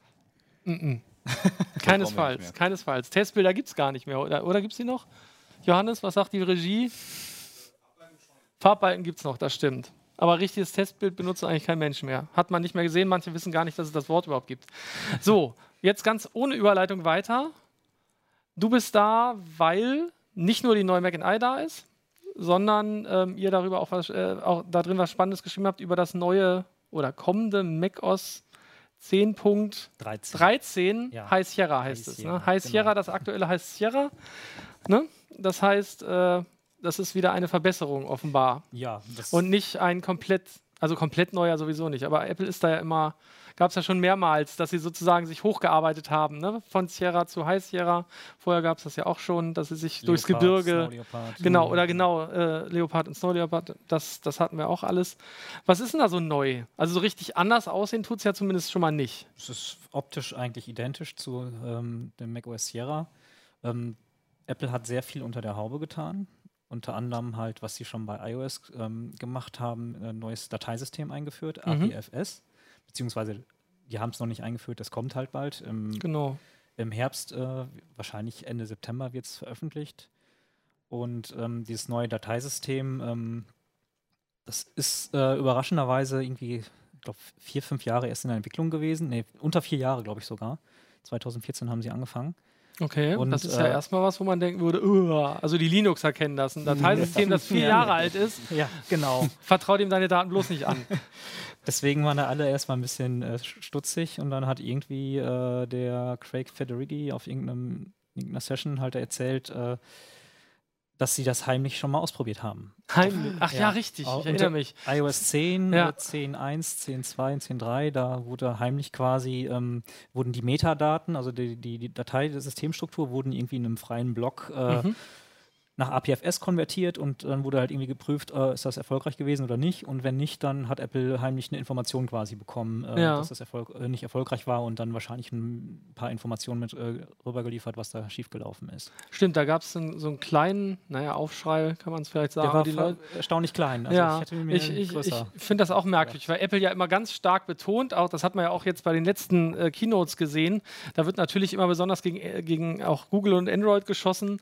Keinesfalls. Testbilder gibt es gar nicht mehr. Oder gibt es die noch? Johannes, was sagt die Regie? Farbbalken gibt es noch, das stimmt. Aber richtiges Testbild benutzt eigentlich kein Mensch mehr. Hat man nicht mehr gesehen, manche wissen gar nicht, dass es das Wort überhaupt gibt. So, jetzt ganz ohne Überleitung weiter. Du bist da, weil nicht nur die neue Mac&I da ist, sondern ihr darüber auch da drin was Spannendes geschrieben habt über das neue oder kommende macOS 10.13 Ja. High Sierra heißt es. Ne? High Genau. Sierra, das aktuelle heißt Sierra. Ne? Das heißt, das ist wieder eine Verbesserung offenbar. Ja, Und nicht ein komplett neuer sowieso nicht. Aber Apple ist da ja immer, gab es ja schon mehrmals, dass sie sozusagen sich hochgearbeitet haben. Ne? Von Sierra zu High Sierra. Vorher gab es das ja auch schon, dass sie sich durchs Gebirge... Leopard und Snow Leopard, das hatten wir auch alles. Was ist denn da so neu? Also so richtig anders aussehen tut es ja zumindest schon mal nicht. es ist optisch eigentlich identisch zu dem macOS Sierra. Apple hat sehr viel unter der Haube getan. Unter anderem halt, was sie schon bei iOS gemacht haben, ein neues Dateisystem eingeführt, APFS. Beziehungsweise, die haben es noch nicht eingeführt, das kommt halt bald. Genau. Im Herbst, wahrscheinlich Ende September, wird es veröffentlicht. Und dieses neue Dateisystem, das ist überraschenderweise irgendwie, ich glaube, 4, 5 Jahre erst in der Entwicklung gewesen. Nee, unter 4 Jahre, glaube ich sogar. 2014 haben sie angefangen. Okay, Und, das ist ja erstmal was, wo man denken würde, also die Linuxer kennen das, ein Dateisystem, das 4 Jahre alt ist. Ja, genau. Vertrau dem deine Daten bloß nicht an. Deswegen waren da alle erstmal ein bisschen stutzig und dann hat irgendwie der Craig Federighi auf irgendeiner Session halt erzählt, dass sie das heimlich schon mal ausprobiert haben. Heimlich? Ach ja, richtig, ich erinnere mich. iOS 10, Ja. 10.1, 10.2 und 10.3, da wurde heimlich quasi, wurden die Metadaten, also die Datei der Systemstruktur, wurden irgendwie in einem freien Block nach APFS konvertiert und dann wurde halt irgendwie geprüft, ist das erfolgreich gewesen oder nicht. Und wenn nicht, dann hat Apple heimlich eine Information quasi bekommen, dass das nicht erfolgreich war und dann wahrscheinlich ein paar Informationen mit rübergeliefert, was da schiefgelaufen ist. Stimmt, da gab es so einen kleinen, Aufschrei, kann man es vielleicht sagen. Der war Die Leute, erstaunlich klein. Also ich finde das auch merkwürdig, weil Apple ja immer ganz stark betont, auch das hat man ja auch jetzt bei den letzten Keynotes gesehen, da wird natürlich immer besonders gegen auch Google und Android geschossen,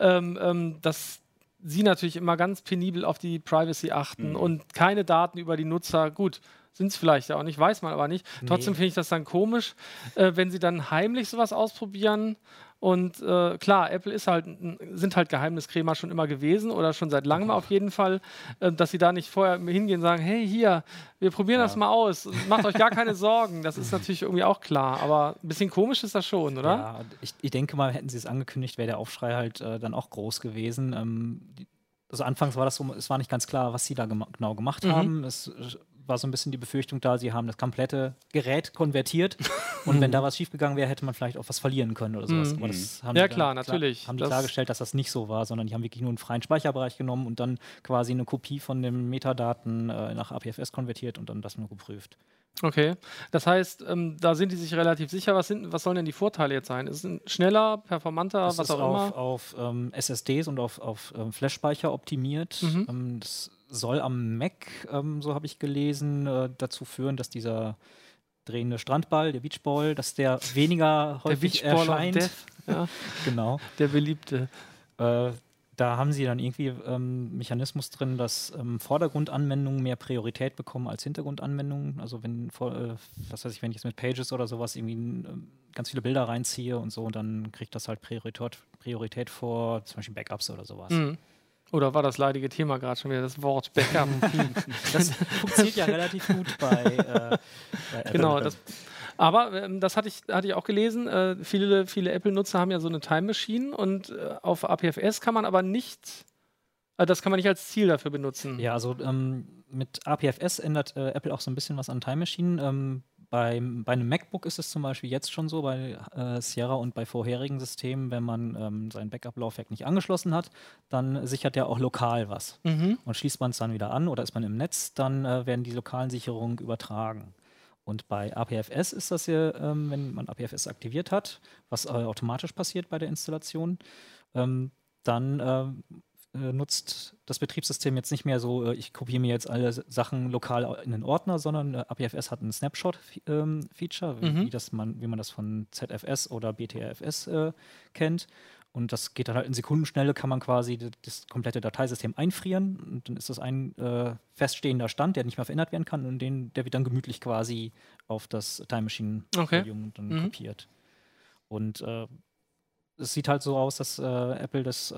dass sie natürlich immer ganz penibel auf die Privacy achten und keine Daten über die Nutzer, gut, sind es vielleicht ja auch nicht, weiß man aber nicht. Nee. Trotzdem finde ich das dann komisch, wenn sie dann heimlich sowas ausprobieren. Und klar, Apple sind halt Geheimniskrämer schon immer gewesen oder schon seit langem auf jeden Fall, dass sie da nicht vorher hingehen und sagen, hey, hier, wir probieren das mal aus, macht euch gar keine Sorgen. Das ist natürlich irgendwie auch klar, aber ein bisschen komisch ist das schon, oder? Ja, ich denke mal, hätten sie es angekündigt, wäre der Aufschrei halt dann auch groß gewesen. Also anfangs war das so, es war nicht ganz klar, was sie da genau gemacht haben. Es war so ein bisschen die Befürchtung da, sie haben das komplette Gerät konvertiert und wenn da was schiefgegangen wäre, hätte man vielleicht auch was verlieren können oder sowas. Aber das haben natürlich. Haben die klargestellt, dass das nicht so war, sondern die haben wirklich nur einen freien Speicherbereich genommen und dann quasi eine Kopie von den Metadaten nach APFS konvertiert und dann das nur geprüft. Okay, das heißt, da sind die sich relativ sicher. Was sollen denn die Vorteile jetzt sein? Ist es schneller, performanter, das was ist auch immer? Auf SSDs und auf Flash-Speicher optimiert. Das soll am Mac, so habe ich gelesen, dazu führen, dass dieser drehende Strandball, der Beachball, dass der weniger häufig erscheint. Ja. Genau. Der beliebte. Da haben sie dann irgendwie Mechanismus drin, dass Vordergrundanwendungen mehr Priorität bekommen als Hintergrundanwendungen. Also wenn ich jetzt mit Pages oder sowas irgendwie ganz viele Bilder reinziehe und so, und dann kriegt das halt Priorität vor zum Beispiel Backups oder sowas. Oder war das leidige Thema gerade schon wieder, das Wort Backup? Das funktioniert ja relativ gut bei Apple. Genau, aber das hatte ich auch gelesen. Viele Apple-Nutzer haben ja so eine Time Machine und auf APFS kann man aber nicht, das kann man nicht als Ziel dafür benutzen. Ja, also mit APFS ändert Apple auch so ein bisschen was an Time Machine. Bei einem MacBook ist es zum Beispiel jetzt schon so, bei Sierra und bei vorherigen Systemen, wenn man sein Backup-Laufwerk nicht angeschlossen hat, dann sichert er auch lokal was. Und schließt man es dann wieder an oder ist man im Netz, dann werden die lokalen Sicherungen übertragen. Und bei APFS ist das ja, wenn man APFS aktiviert hat, was automatisch passiert bei der Installation, dann nutzt das Betriebssystem jetzt nicht mehr so, ich kopiere mir jetzt alle Sachen lokal in den Ordner, sondern APFS hat ein Snapshot-Feature, wie man das von ZFS oder BTRFS kennt. Und das geht dann halt in Sekundenschnelle, kann man quasi das komplette Dateisystem einfrieren. Und dann ist das ein feststehender Stand, der nicht mehr verändert werden kann. Und der wird dann gemütlich quasi auf das Time Machine Volume dann kopiert. Und es sieht halt so aus, dass Apple das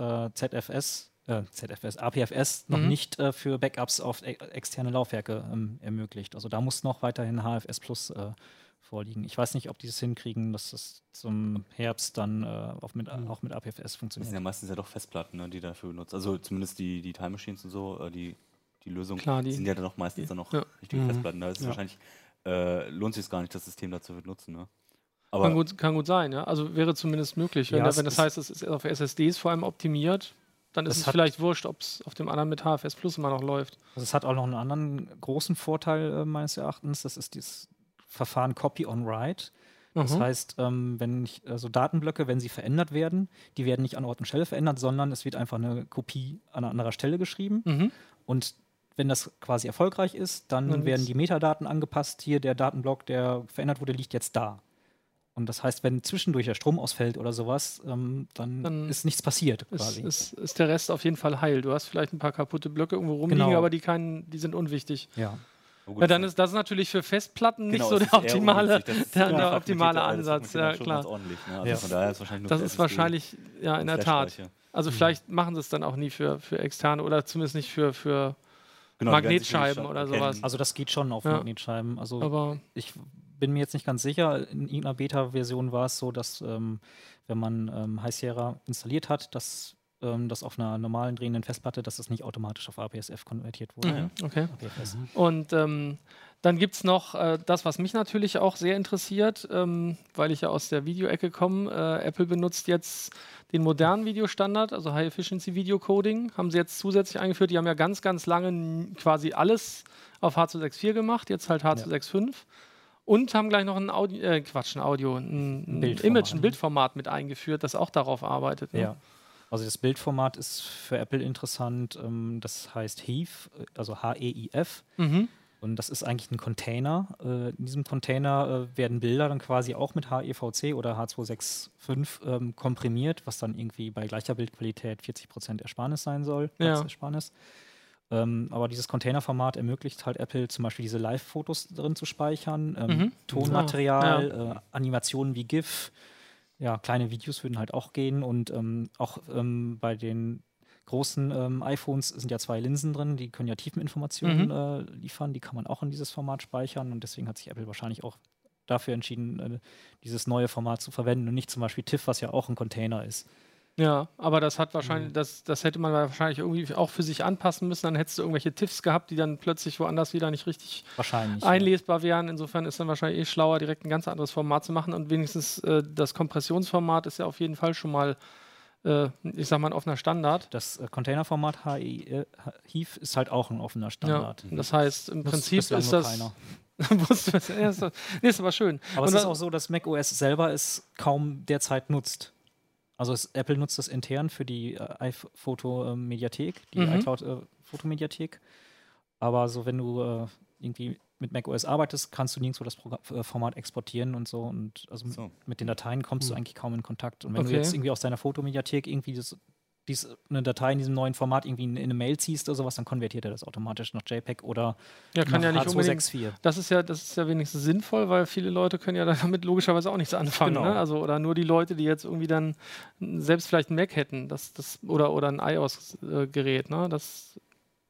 APFS noch nicht für Backups auf externe Laufwerke ermöglicht. Also da muss noch weiterhin HFS Plus vorliegen. Ich weiß nicht, ob die es hinkriegen, dass das zum Herbst dann auch mit APFS funktioniert. Das sind ja meistens doch Festplatten, ne, die dafür benutzt. Also zumindest die Time Machines und so, die Lösung sind ja dann auch meistens dann noch richtige Festplatten. Da ist es wahrscheinlich, lohnt sich gar nicht, das System dazu zu nutzen. Ne? Aber kann gut sein, ja. Also wäre zumindest möglich. Wenn das heißt, es ist auf SSDs vor allem optimiert, dann ist es vielleicht wurscht, ob es auf dem anderen mit HFS Plus immer noch läuft. Also es hat auch noch einen anderen großen Vorteil meines Erachtens. Das ist dieses Verfahren Copy on Write. Das heißt, wenn Datenblöcke, wenn sie verändert werden, die werden nicht an Ort und Stelle verändert, sondern es wird einfach eine Kopie an einer anderen Stelle geschrieben. Und wenn das quasi erfolgreich ist, dann werden die Metadaten angepasst. Hier der Datenblock, der verändert wurde, liegt jetzt da. Und das heißt, wenn zwischendurch der Strom ausfällt oder sowas, dann ist nichts passiert quasi. Ist der Rest auf jeden Fall heil. Du hast vielleicht ein paar kaputte Blöcke irgendwo rumliegen, aber die sind unwichtig. Ja. gut, Ja, dann ist das natürlich für Festplatten nicht genau, so es der ist eher optimale, ungünstig. Das ist der ja optimale fragmentiert, das Ansatz. fragmentiert Ja, schon klar. ganz ordentlich, ne? Also Ja. von daher ist wahrscheinlich nur Das für ist SSD wahrscheinlich, ja, in und der Tat. Flashspeicher. Also vielleicht machen sie es dann auch nie für externe oder zumindest nicht für Genau, die werden Magnetscheiben sicherlich oder erkennen. sowas. Also das geht schon auf Ja. Magnetscheiben. Also Aber ich bin mir jetzt nicht ganz sicher. In irgendeiner Beta-Version war es so, dass wenn man High Sierra installiert hat, dass das auf einer normalen drehenden Festplatte, dass das nicht automatisch auf APS-F konvertiert wurde. okay. APFS. Und dann gibt es noch das, was mich natürlich auch sehr interessiert, weil ich ja aus der Videoecke komme. Apple benutzt jetzt den modernen Videostandard, also High Efficiency Video Coding, haben sie jetzt zusätzlich eingeführt. Die haben ja ganz, ganz lange quasi alles auf H264 gemacht, jetzt halt H265. Und haben gleich noch ein Bildformat. ein Bildformat mit eingeführt, das auch darauf arbeitet. Ne? Ja. Also das Bildformat ist für Apple interessant. Das heißt HEIF, also H-E-I-F. Mhm. Und das ist eigentlich ein Container. In diesem Container werden Bilder dann quasi auch mit HEVC oder H265 komprimiert, was dann irgendwie bei gleicher Bildqualität 40% Ersparnis sein soll. Ja. Ersparnis. Aber dieses Containerformat ermöglicht halt Apple zum Beispiel diese Live-Fotos drin zu speichern, Tonmaterial, Animationen wie GIF. Ja, kleine Videos würden halt auch gehen und auch bei den großen iPhones sind ja 2 Linsen drin, die können ja Tiefeninformationen liefern, die kann man auch in dieses Format speichern und deswegen hat sich Apple wahrscheinlich auch dafür entschieden, dieses neue Format zu verwenden und nicht zum Beispiel TIFF, was ja auch ein Container ist. Ja, aber das hat wahrscheinlich, das hätte man wahrscheinlich irgendwie auch für sich anpassen müssen, dann hättest du irgendwelche TIFFs gehabt, die dann plötzlich woanders wieder nicht richtig einlesbar wären. Insofern ist dann wahrscheinlich schlauer, direkt ein ganz anderes Format zu machen und wenigstens das Kompressionsformat ist ja auf jeden Fall schon mal ich sag mal, ein offener Standard. Das Containerformat HEIF ist halt auch ein offener Standard. Ja, das heißt, im Prinzip ist das. Keiner. Nee, ist aber schön. Aber es ist auch so, dass macOS selber es kaum derzeit nutzt. Also Apple nutzt das intern für die iPhoto-Mediathek, die iCloud-Fotomediathek. Aber so, wenn du irgendwie mit macOS arbeitest, kannst du nirgendwo das Format exportieren und so. Und also mit den Dateien kommst du eigentlich kaum in Kontakt. Und wenn du jetzt irgendwie aus deiner Fotomediathek irgendwie eine Datei in diesem neuen Format irgendwie in eine Mail ziehst oder sowas, dann konvertiert er das automatisch nach JPEG oder kann ja nicht H264. Das ist ja wenigstens sinnvoll, weil viele Leute können ja damit logischerweise auch nichts anfangen. Genau. Ne? Also, oder nur die Leute, die jetzt irgendwie dann selbst vielleicht ein Mac hätten, oder ein iOS-Gerät. Ne? Das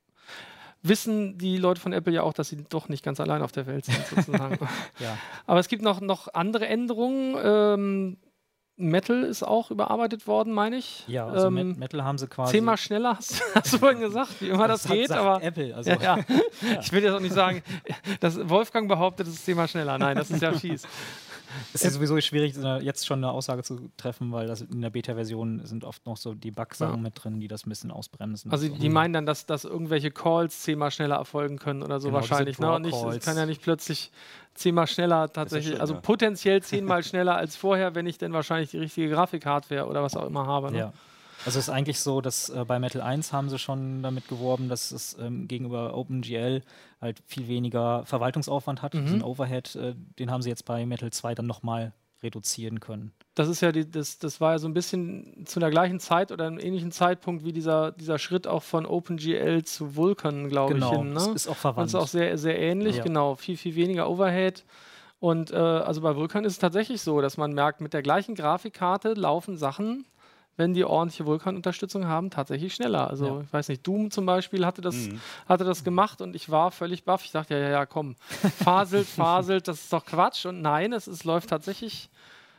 wissen die Leute von Apple ja auch, dass sie doch nicht ganz allein auf der Welt sind, sozusagen. Ja. Aber es gibt noch andere Änderungen. Metal ist auch überarbeitet worden, meine ich. Ja, also Metal haben sie quasi 10-mal schneller, hast du vorhin gesagt, wie immer das geht. sagt aber Apple, also ja. Ich will jetzt auch nicht sagen, dass Wolfgang behauptet, es ist 10-mal schneller. Nein, das ist ja fies. Es ist sowieso schwierig, jetzt schon eine Aussage zu treffen, weil das in der Beta-Version sind oft noch so die Bug-Sachen mit drin, die das ein bisschen ausbremsen. Also die meinen dann, dass irgendwelche Calls 10-mal schneller erfolgen können oder so wahrscheinlich. Ne? Und es kann ja nicht plötzlich 10-mal schneller tatsächlich, schön, also potenziell 10-mal schneller als vorher, wenn ich denn wahrscheinlich die richtige Grafikhardware oder was auch immer habe. Ne? Ja. Also es ist eigentlich so, dass bei Metal 1 haben sie schon damit geworben, dass es gegenüber OpenGL halt viel weniger Verwaltungsaufwand hat. Diesen Overhead, den haben sie jetzt bei Metal 2 dann nochmal reduzieren können. Das ist ja das war ja so ein bisschen zu der gleichen Zeit oder einem ähnlichen Zeitpunkt wie dieser Schritt auch von OpenGL zu Vulkan, glaube ich, hin. Ne? Das ist auch verwandt. Das ist auch sehr, sehr ähnlich, genau. Viel, viel weniger Overhead. Und also bei Vulkan ist es tatsächlich so, dass man merkt, mit der gleichen Grafikkarte laufen Sachen, wenn die ordentliche Vulkan-Unterstützung haben, tatsächlich schneller. Also ich weiß nicht, Doom zum Beispiel hatte das gemacht und ich war völlig baff. Ich dachte, ja, komm, faselt, das ist doch Quatsch. Und nein, es läuft tatsächlich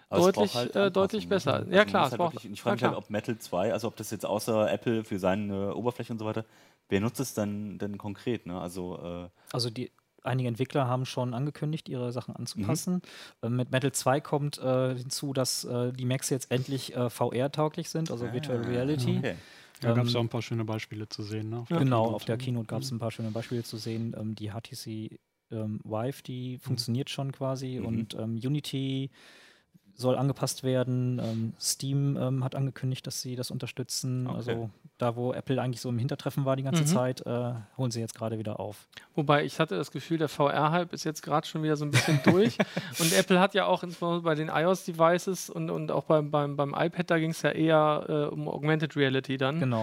deutlich besser. Also ja, klar. Ich frage mich halt, ob Metal 2, also ob das jetzt außer Apple für seine Oberfläche und so weiter, wer nutzt es denn konkret? Ne? Also einige Entwickler haben schon angekündigt, ihre Sachen anzupassen. Mit Metal 2 kommt hinzu, dass die Macs jetzt endlich VR-tauglich sind, also Virtual Reality. Okay. Da gab es auch ein paar schöne Beispiele zu sehen. Ne? Auf der Keynote gab es ein paar schöne Beispiele zu sehen. Die HTC Vive, die funktioniert schon quasi und Unity soll angepasst werden. Steam hat angekündigt, dass sie das unterstützen. Okay. Also da, wo Apple eigentlich so im Hintertreffen war die ganze Zeit, holen sie jetzt gerade wieder auf. Wobei ich hatte das Gefühl, der VR-Hype ist jetzt gerade schon wieder so ein bisschen durch. Und Apple hat ja auch insbesondere bei den iOS-Devices und auch beim iPad, da ging es ja eher um Augmented Reality dann. Genau.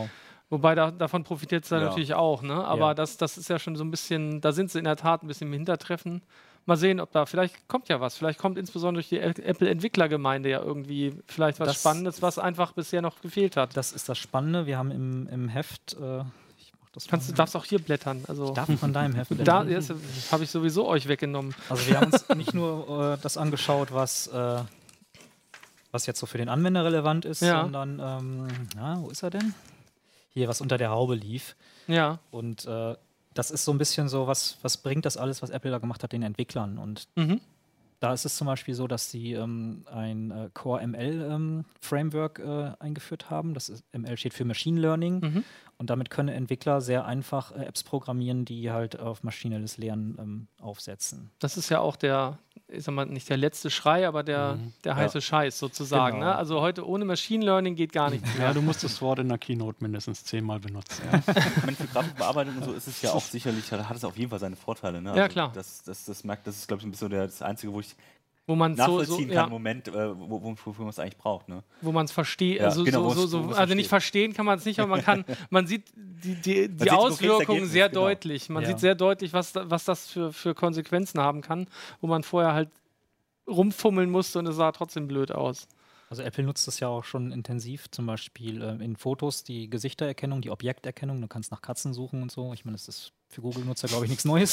Wobei davon profitiert es dann Ja. natürlich auch, ne? Aber Ja. das ist ja schon so ein bisschen, da sind sie in der Tat ein bisschen im Hintertreffen. Mal sehen, ob da, vielleicht kommt ja was. Vielleicht kommt insbesondere durch die Apple-Entwicklergemeinde ja irgendwie vielleicht was Das Spannendes, was einfach bisher noch gefehlt hat. Das ist das Spannende. Wir haben im Heft, ich mach das mal. Darfst auch hier blättern. Also, Ich darf von deinem Heft da blättern. habe ich sowieso euch weggenommen. Also wir haben uns nicht nur das angeschaut, was jetzt so für den Anwender relevant ist, Ja. sondern, wo ist er denn? Hier, was unter der Haube lief. Ja. Und das ist so ein bisschen so, was bringt das alles, was Apple da gemacht hat, den Entwicklern? Und Mhm. da ist es zum Beispiel so, dass sie ein Core-ML-Framework eingeführt haben. ML steht für Machine Learning. Mhm. Und damit können Entwickler sehr einfach Apps programmieren, die halt auf maschinelles Lernen aufsetzen. Das ist ja auch ich sag mal, nicht der letzte Schrei, aber der heiße Scheiß sozusagen. Genau. Ne? Also heute ohne Machine Learning geht gar nichts mehr. Ja, du musst das Wort in der Keynote mindestens 10-mal benutzen. Ja. Ich meine, für Grafikbearbeitung und so ist es ja auch sicherlich, hat es auf jeden Fall seine Vorteile. Ne? Ja, klar. Das ist, glaube ich, ein bisschen das Einzige, wo ich Wo man nachvollziehen kann ja, im Moment, wofür man es eigentlich braucht. Ne? wo man es versteht. Ja, Also, genau, wo also es nicht versteht. verstehen kann man es nicht, aber man sieht die sieht ein Auswirkungen Ergebnis, sehr genau. deutlich. Man Ja. sieht sehr deutlich, was das für Konsequenzen haben kann, wo man vorher halt rumfummeln musste und es sah trotzdem blöd aus. Also Apple nutzt das ja auch schon intensiv, zum Beispiel in Fotos die Gesichtererkennung, die Objekterkennung. Du kannst nach Katzen suchen und so. Ich meine, das ist für Google-Nutzer, glaube ich, nichts Neues.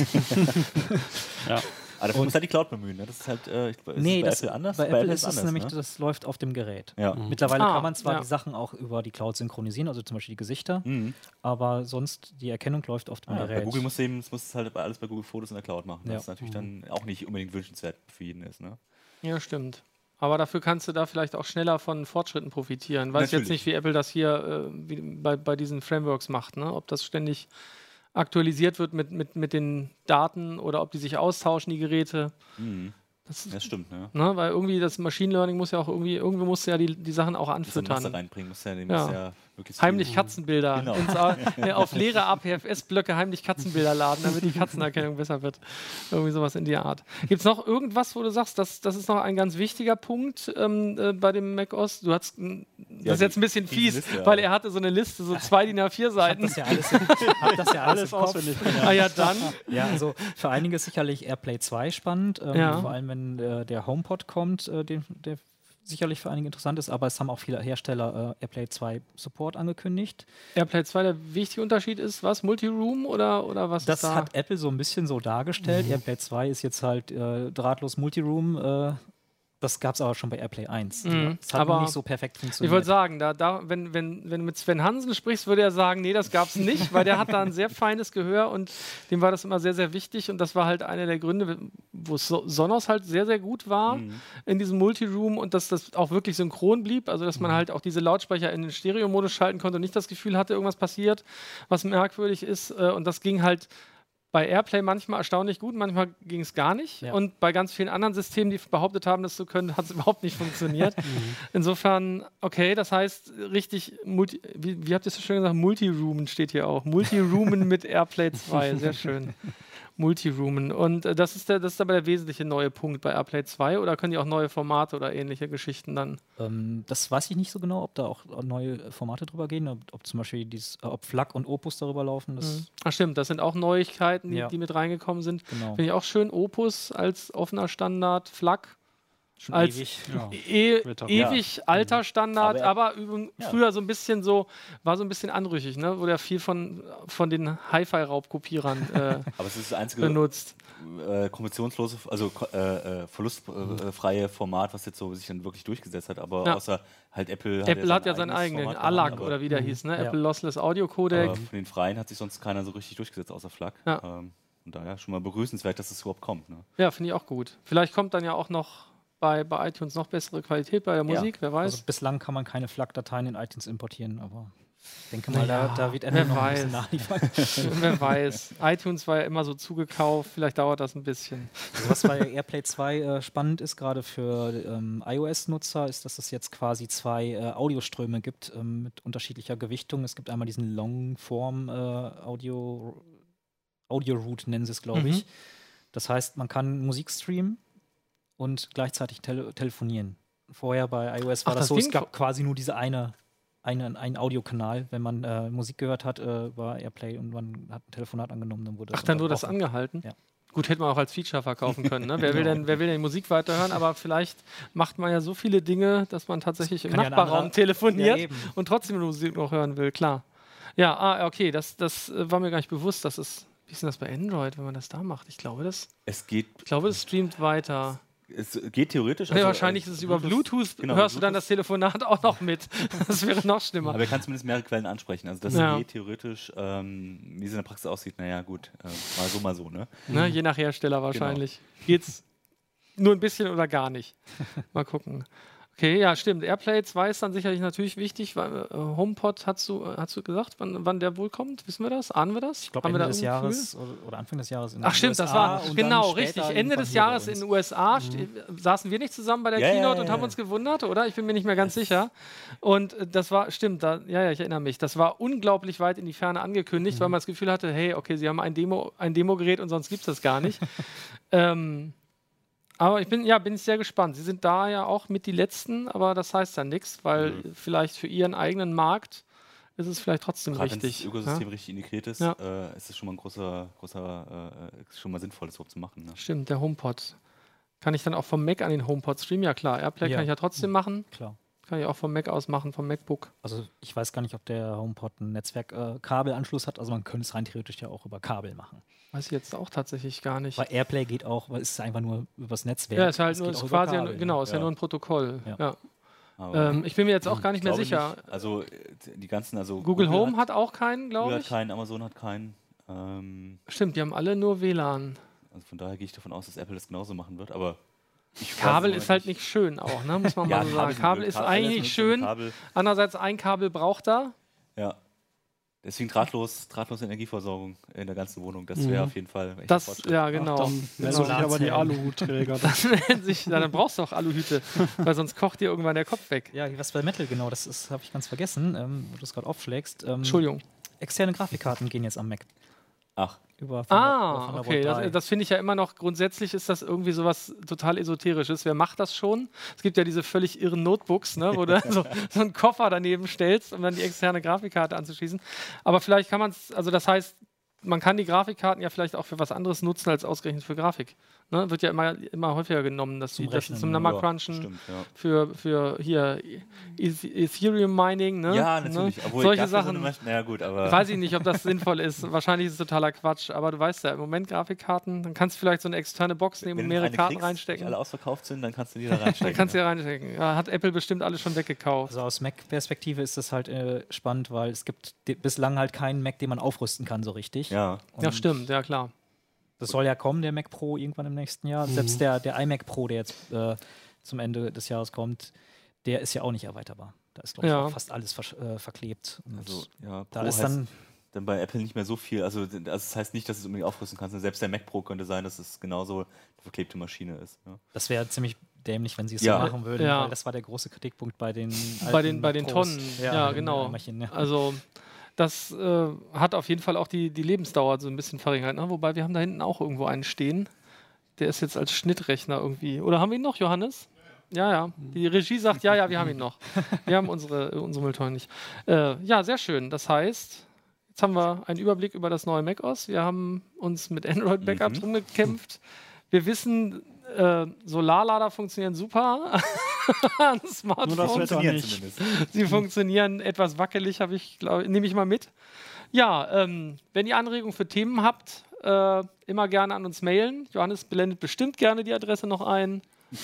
Ja. Aber dafür muss halt die Cloud bemühen. Ne? Das ist halt ist Nee, bei das, Apple anders. bei Apple ist es anders, nämlich, ne? das läuft auf dem Gerät. Ja. Mittlerweile kann man zwar ja. die Sachen auch über die Cloud synchronisieren, also zum Beispiel die Gesichter, Mhm. aber sonst die Erkennung läuft auf dem Bei Gerät. Google muss es halt alles bei Google Fotos in der Cloud machen. Ja. Das ist natürlich dann auch nicht unbedingt wünschenswert für jeden ist. Ne? Ja, stimmt. Aber dafür kannst du da vielleicht auch schneller von Fortschritten profitieren. Weiß jetzt Natürlich. nicht, wie Apple das hier bei diesen Frameworks macht, ne? Ob das ständig aktualisiert wird mit den Daten oder ob die sich austauschen, die Geräte. Mhm. Das, Das stimmt, ne? ne? Weil irgendwie das Machine Learning muss ja auch irgendwo musst du ja die Sachen auch So eine Masse anfüttern. reinbringen, muss ja möglichst Heimlich viel- Katzenbilder. Genau. Auf leere APFS-Blöcke heimlich Katzenbilder laden, damit die Katzenerkennung besser wird. Irgendwie sowas in der Art. Gibt es noch irgendwas, wo du sagst, das ist noch ein ganz wichtiger Punkt bei dem macOS? Das ist jetzt ein bisschen fies, Liste, ja. weil er hatte so eine Liste, so 2 DIN A4 Seiten. Das ja alles, hab das ja alles im Kopf. auswendig. Ah ja, dann. Ja, also für einige ist sicherlich AirPlay 2 spannend, Ja. vor allem wenn der HomePod kommt, der sicherlich für einige interessant ist, aber es haben auch viele Hersteller AirPlay 2 Support angekündigt. AirPlay 2, der wichtige Unterschied ist, was? Multiroom oder was Das ist da? hat Apple so ein bisschen so dargestellt. AirPlay 2 ist jetzt halt drahtlos Multiroom. Das gab es aber schon bei AirPlay 1. Mhm. Das hat Aber noch nicht so perfekt Ich funktioniert. wollte sagen, wenn du mit Sven Hansen sprichst, würde er sagen, nee, das gab es nicht, weil der hat da ein sehr feines Gehör und dem war das immer sehr, sehr wichtig und das war halt einer der Gründe, wo Sonos halt sehr, sehr gut war in diesem Multiroom und dass das auch wirklich synchron blieb, also dass man halt auch diese Lautsprecher in den Stereo-Modus schalten konnte und nicht das Gefühl hatte, irgendwas passiert, was merkwürdig ist und das ging halt bei AirPlay manchmal erstaunlich gut, manchmal ging es gar nicht. Ja. Und bei ganz vielen anderen Systemen, die behauptet haben, das zu können, hat es überhaupt nicht funktioniert. Insofern, okay, das heißt richtig, wie habt ihr es so schön gesagt? Multiroomen steht hier auch. Multiroomen mit AirPlay 2, sehr schön. Multiroomen. Und das ist aber der wesentliche neue Punkt bei AirPlay 2 oder können die auch neue Formate oder ähnliche Geschichten dann? Das weiß ich nicht so genau, ob da auch neue Formate drüber gehen, ob zum Beispiel ob FLAC und Opus darüber laufen. Das Ach stimmt, das sind auch Neuigkeiten, Ja. die mit reingekommen sind. Genau. Finde ich auch schön. Opus als offener Standard, FLAC Schon als ewig. Ja. ewig Ja. alter Standard, aber Ja. früher so ein bisschen war so ein bisschen anrüchig, ne? Wurde ja viel von den Hi-Fi-Raubkopierern Aber es ist das einzige benutzt. kommissionslose, also verlustfreie Format, was jetzt so sich dann wirklich durchgesetzt hat. Aber Ja. außer halt Apple Apple hat ja seinen eigenes eigenen, Format ALAC gemacht, oder wie der hieß, ne? Ja. Apple Lossless Audio Codec. aber von den Freien hat sich sonst keiner so richtig durchgesetzt, außer FLAC. Ja. Und daher schon mal begrüßenswert, dass es überhaupt kommt. Ne? Ja, finde ich auch gut. Vielleicht kommt dann ja auch noch bei iTunes noch bessere Qualität bei der Musik, wer weiß. Also bislang kann man keine FLAC-Dateien in iTunes importieren, aber ich denke mal, Naja, da wird wer Apple noch ein weiß. bisschen nachliefern. Wer weiß. iTunes war ja immer so zugekauft, vielleicht dauert das ein bisschen. Also was bei AirPlay 2 spannend ist, gerade für iOS-Nutzer, ist, dass es jetzt quasi 2 Audioströme gibt mit unterschiedlicher Gewichtung. Es gibt einmal diesen Longform Audio Route, nennen sie es, glaube ich. Das heißt, man kann Musik streamen und gleichzeitig telefonieren. Vorher bei iOS war Ach, das das so, es ging gab quasi nur diese eine einen Audiokanal, wenn man Musik gehört hat über Airplay und man hat ein Telefonat angenommen, dann wurde das. Ach, dann wurde das angehalten? Ja. Gut, hätte man auch als Feature verkaufen können. Ne? Wer will denn die Musik weiterhören? Aber vielleicht macht man ja so viele Dinge, dass man tatsächlich im Nachbarraum telefoniert und trotzdem Musik noch hören will, klar. Ja, okay, das war mir gar nicht bewusst. Das ist, wie ist denn das bei Android, wenn man das da macht? Ich glaube, das streamt weiter. Es geht theoretisch. Also, wahrscheinlich ist es über Bluetooth, genau, hörst du dann das Telefonat auch noch mit. Das wäre noch schlimmer. Aber er kann zumindest mehrere Quellen ansprechen. Also das geht theoretisch, wie es in der Praxis aussieht, naja gut, mal so, ne? Je nach Hersteller wahrscheinlich. Genau. Geht's nur ein bisschen oder gar nicht. Mal gucken. Okay, ja, stimmt. Airplay 2 ist dann sicherlich natürlich wichtig. Weil, HomePod, hast du gesagt, wann der wohl kommt? Wissen wir das? Ahnen wir das? Ich glaube, Ende des Jahres oder Anfang des Jahres in den USA. Ach stimmt, das war, genau, richtig. Ende des Jahres in den USA saßen wir nicht zusammen bei der Keynote und haben uns gewundert, oder? Ich bin mir nicht mehr ganz sicher. Und das war, stimmt, ich erinnere mich. Das war unglaublich weit in die Ferne angekündigt, weil man das Gefühl hatte, hey, okay, sie haben ein Demo-Gerät und sonst gibt es das gar nicht. Aber ich bin sehr gespannt. Sie sind da ja auch mit die Letzten, aber das heißt ja nichts, weil vielleicht für ihren eigenen Markt ist es vielleicht trotzdem richtig. Wenn das Ökosystem richtig integriert ist, ist es schon mal ein großer schon mal sinnvoll, das überhaupt zu machen. Ne? Stimmt, der HomePod. Kann ich dann auch vom Mac an den HomePod streamen? Ja klar, Airplay kann ich ja trotzdem machen. Klar. Kann ich auch vom Mac aus machen, vom MacBook. Also ich weiß gar nicht, ob der HomePod einen Netzwerk-Kabelanschluss hat. Also man könnte es rein theoretisch ja auch über Kabel machen. Weiß ich jetzt auch tatsächlich gar nicht. Weil Airplay geht auch, weil es ist einfach nur übers Netzwerk. Ja, ist halt nur quasi, genau, ist ja nur ein Protokoll. Ja. Ich bin mir jetzt auch gar nicht mehr sicher. Nicht. Also die ganzen, Google Home hat auch keinen, glaube ich. Google hat keinen, Amazon hat keinen. Stimmt, die haben alle nur WLAN. Also von daher gehe ich davon aus, dass Apple das genauso machen wird, aber Kabel ist halt nicht schön auch, ne? Muss man mal so sagen. Kabel ist eigentlich nicht schön. Andererseits, ein Kabel braucht er. Ja. Deswegen drahtlose Energieversorgung in der ganzen Wohnung. Das wäre auf jeden Fall echt Fortschritt. Ja, genau. Dann melden sich aber die Aluhutträger. Dann brauchst du auch Aluhüte, weil sonst kocht dir irgendwann der Kopf weg. Ja, was bei Metal genau, das habe ich ganz vergessen, wo du es gerade aufschlägst. Entschuldigung. Externe Grafikkarten gehen jetzt am Mac. Ach. Okay, das finde ich ja immer noch, grundsätzlich ist das irgendwie sowas total Esoterisches. Wer macht das schon? Es gibt ja diese völlig irren Notebooks, ne, wo du so einen Koffer daneben stellst, um dann die externe Grafikkarte anzuschließen. Aber vielleicht kann man es, also das heißt, man kann die Grafikkarten ja vielleicht auch für was anderes nutzen als ausgerechnet für Grafik. Ne? Wird ja immer häufiger genommen, dass sie das zum Number-Crunchen für hier Ethereum-Mining. Ne? Ja, natürlich. Ne? Solche Sachen. Ja, gut, aber weiß ich nicht, ob das sinnvoll ist. Wahrscheinlich ist es totaler Quatsch. Aber du weißt ja, im Moment Grafikkarten, dann kannst du vielleicht so eine externe Box nehmen und mehrere Karten reinstecken. Wenn alle ausverkauft sind, dann kannst du die da reinstecken. Dann kannst du die reinstecken. Ja, hat Apple bestimmt alles schon weggekauft. Also aus Mac-Perspektive ist das halt spannend, weil es gibt bislang halt keinen Mac, den man aufrüsten kann so richtig. Ja, stimmt, ja klar. Das soll ja kommen, der Mac Pro, irgendwann im nächsten Jahr. Selbst der iMac Pro, der jetzt zum Ende des Jahres kommt, der ist ja auch nicht erweiterbar. Da ist, glaube ich, auch fast alles verklebt. Und da ist dann bei Apple nicht mehr so viel. Also das heißt nicht, dass du es unbedingt aufrüsten kannst. Selbst der Mac Pro könnte sein, dass es genauso eine verklebte Maschine ist. Ja. Das wäre ziemlich dämlich, wenn sie es so machen würden. Weil das war der große Kritikpunkt bei den Tonnen. Ja, genau. Also das hat auf jeden Fall auch die Lebensdauer so ein bisschen verringert. Ne? Wobei wir haben da hinten auch irgendwo einen stehen. Der ist jetzt als Schnittrechner irgendwie. Oder haben wir ihn noch, Johannes? Ja. Die Regie sagt, ja, wir haben ihn noch. Wir haben unsere Mülltonnen nicht. Ja, sehr schön. Das heißt, jetzt haben wir einen Überblick über das neue macOS. Wir haben uns mit Android-Backups rumgekämpft. Wir wissen, Solarlader funktionieren super. An Smartphones. Nur das Wetter nicht. Sie funktionieren etwas wackelig, nehme ich mal mit. Ja, wenn ihr Anregungen für Themen habt, immer gerne an uns mailen. Johannes blendet bestimmt gerne die Adresse noch ein.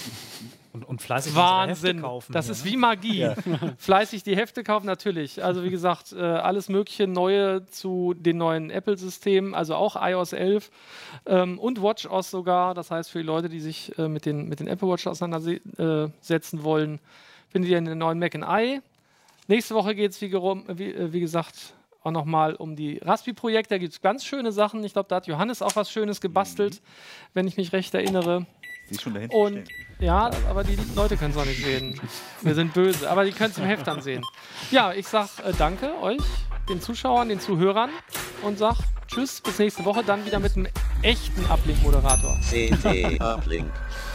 Und fleißig Wahnsinn, Hefte kaufen. Das ist wie Magie. Ja. Fleißig die Hefte kaufen, natürlich. Also wie gesagt, alles mögliche Neue zu den neuen Apple-Systemen, also auch iOS 11 und WatchOS sogar. Das heißt, für die Leute, die sich mit den Apple Watch auseinandersetzen wollen, findet ihr in den neuen Mac Eye. Nächste Woche geht es, wie gesagt, auch nochmal um die Raspi-Projekte. Da gibt es ganz schöne Sachen. Ich glaube, da hat Johannes auch was Schönes gebastelt, wenn ich mich recht erinnere. Sie ist schon dahinter und ja, aber die Leute können es auch nicht sehen. Wir sind böse, aber die können es im Heft dann sehen. Ja, ich sag danke euch, den Zuschauern, den Zuhörern und sag tschüss, bis nächste Woche, dann wieder mit einem echten Uplink-Moderator. CT Uplink.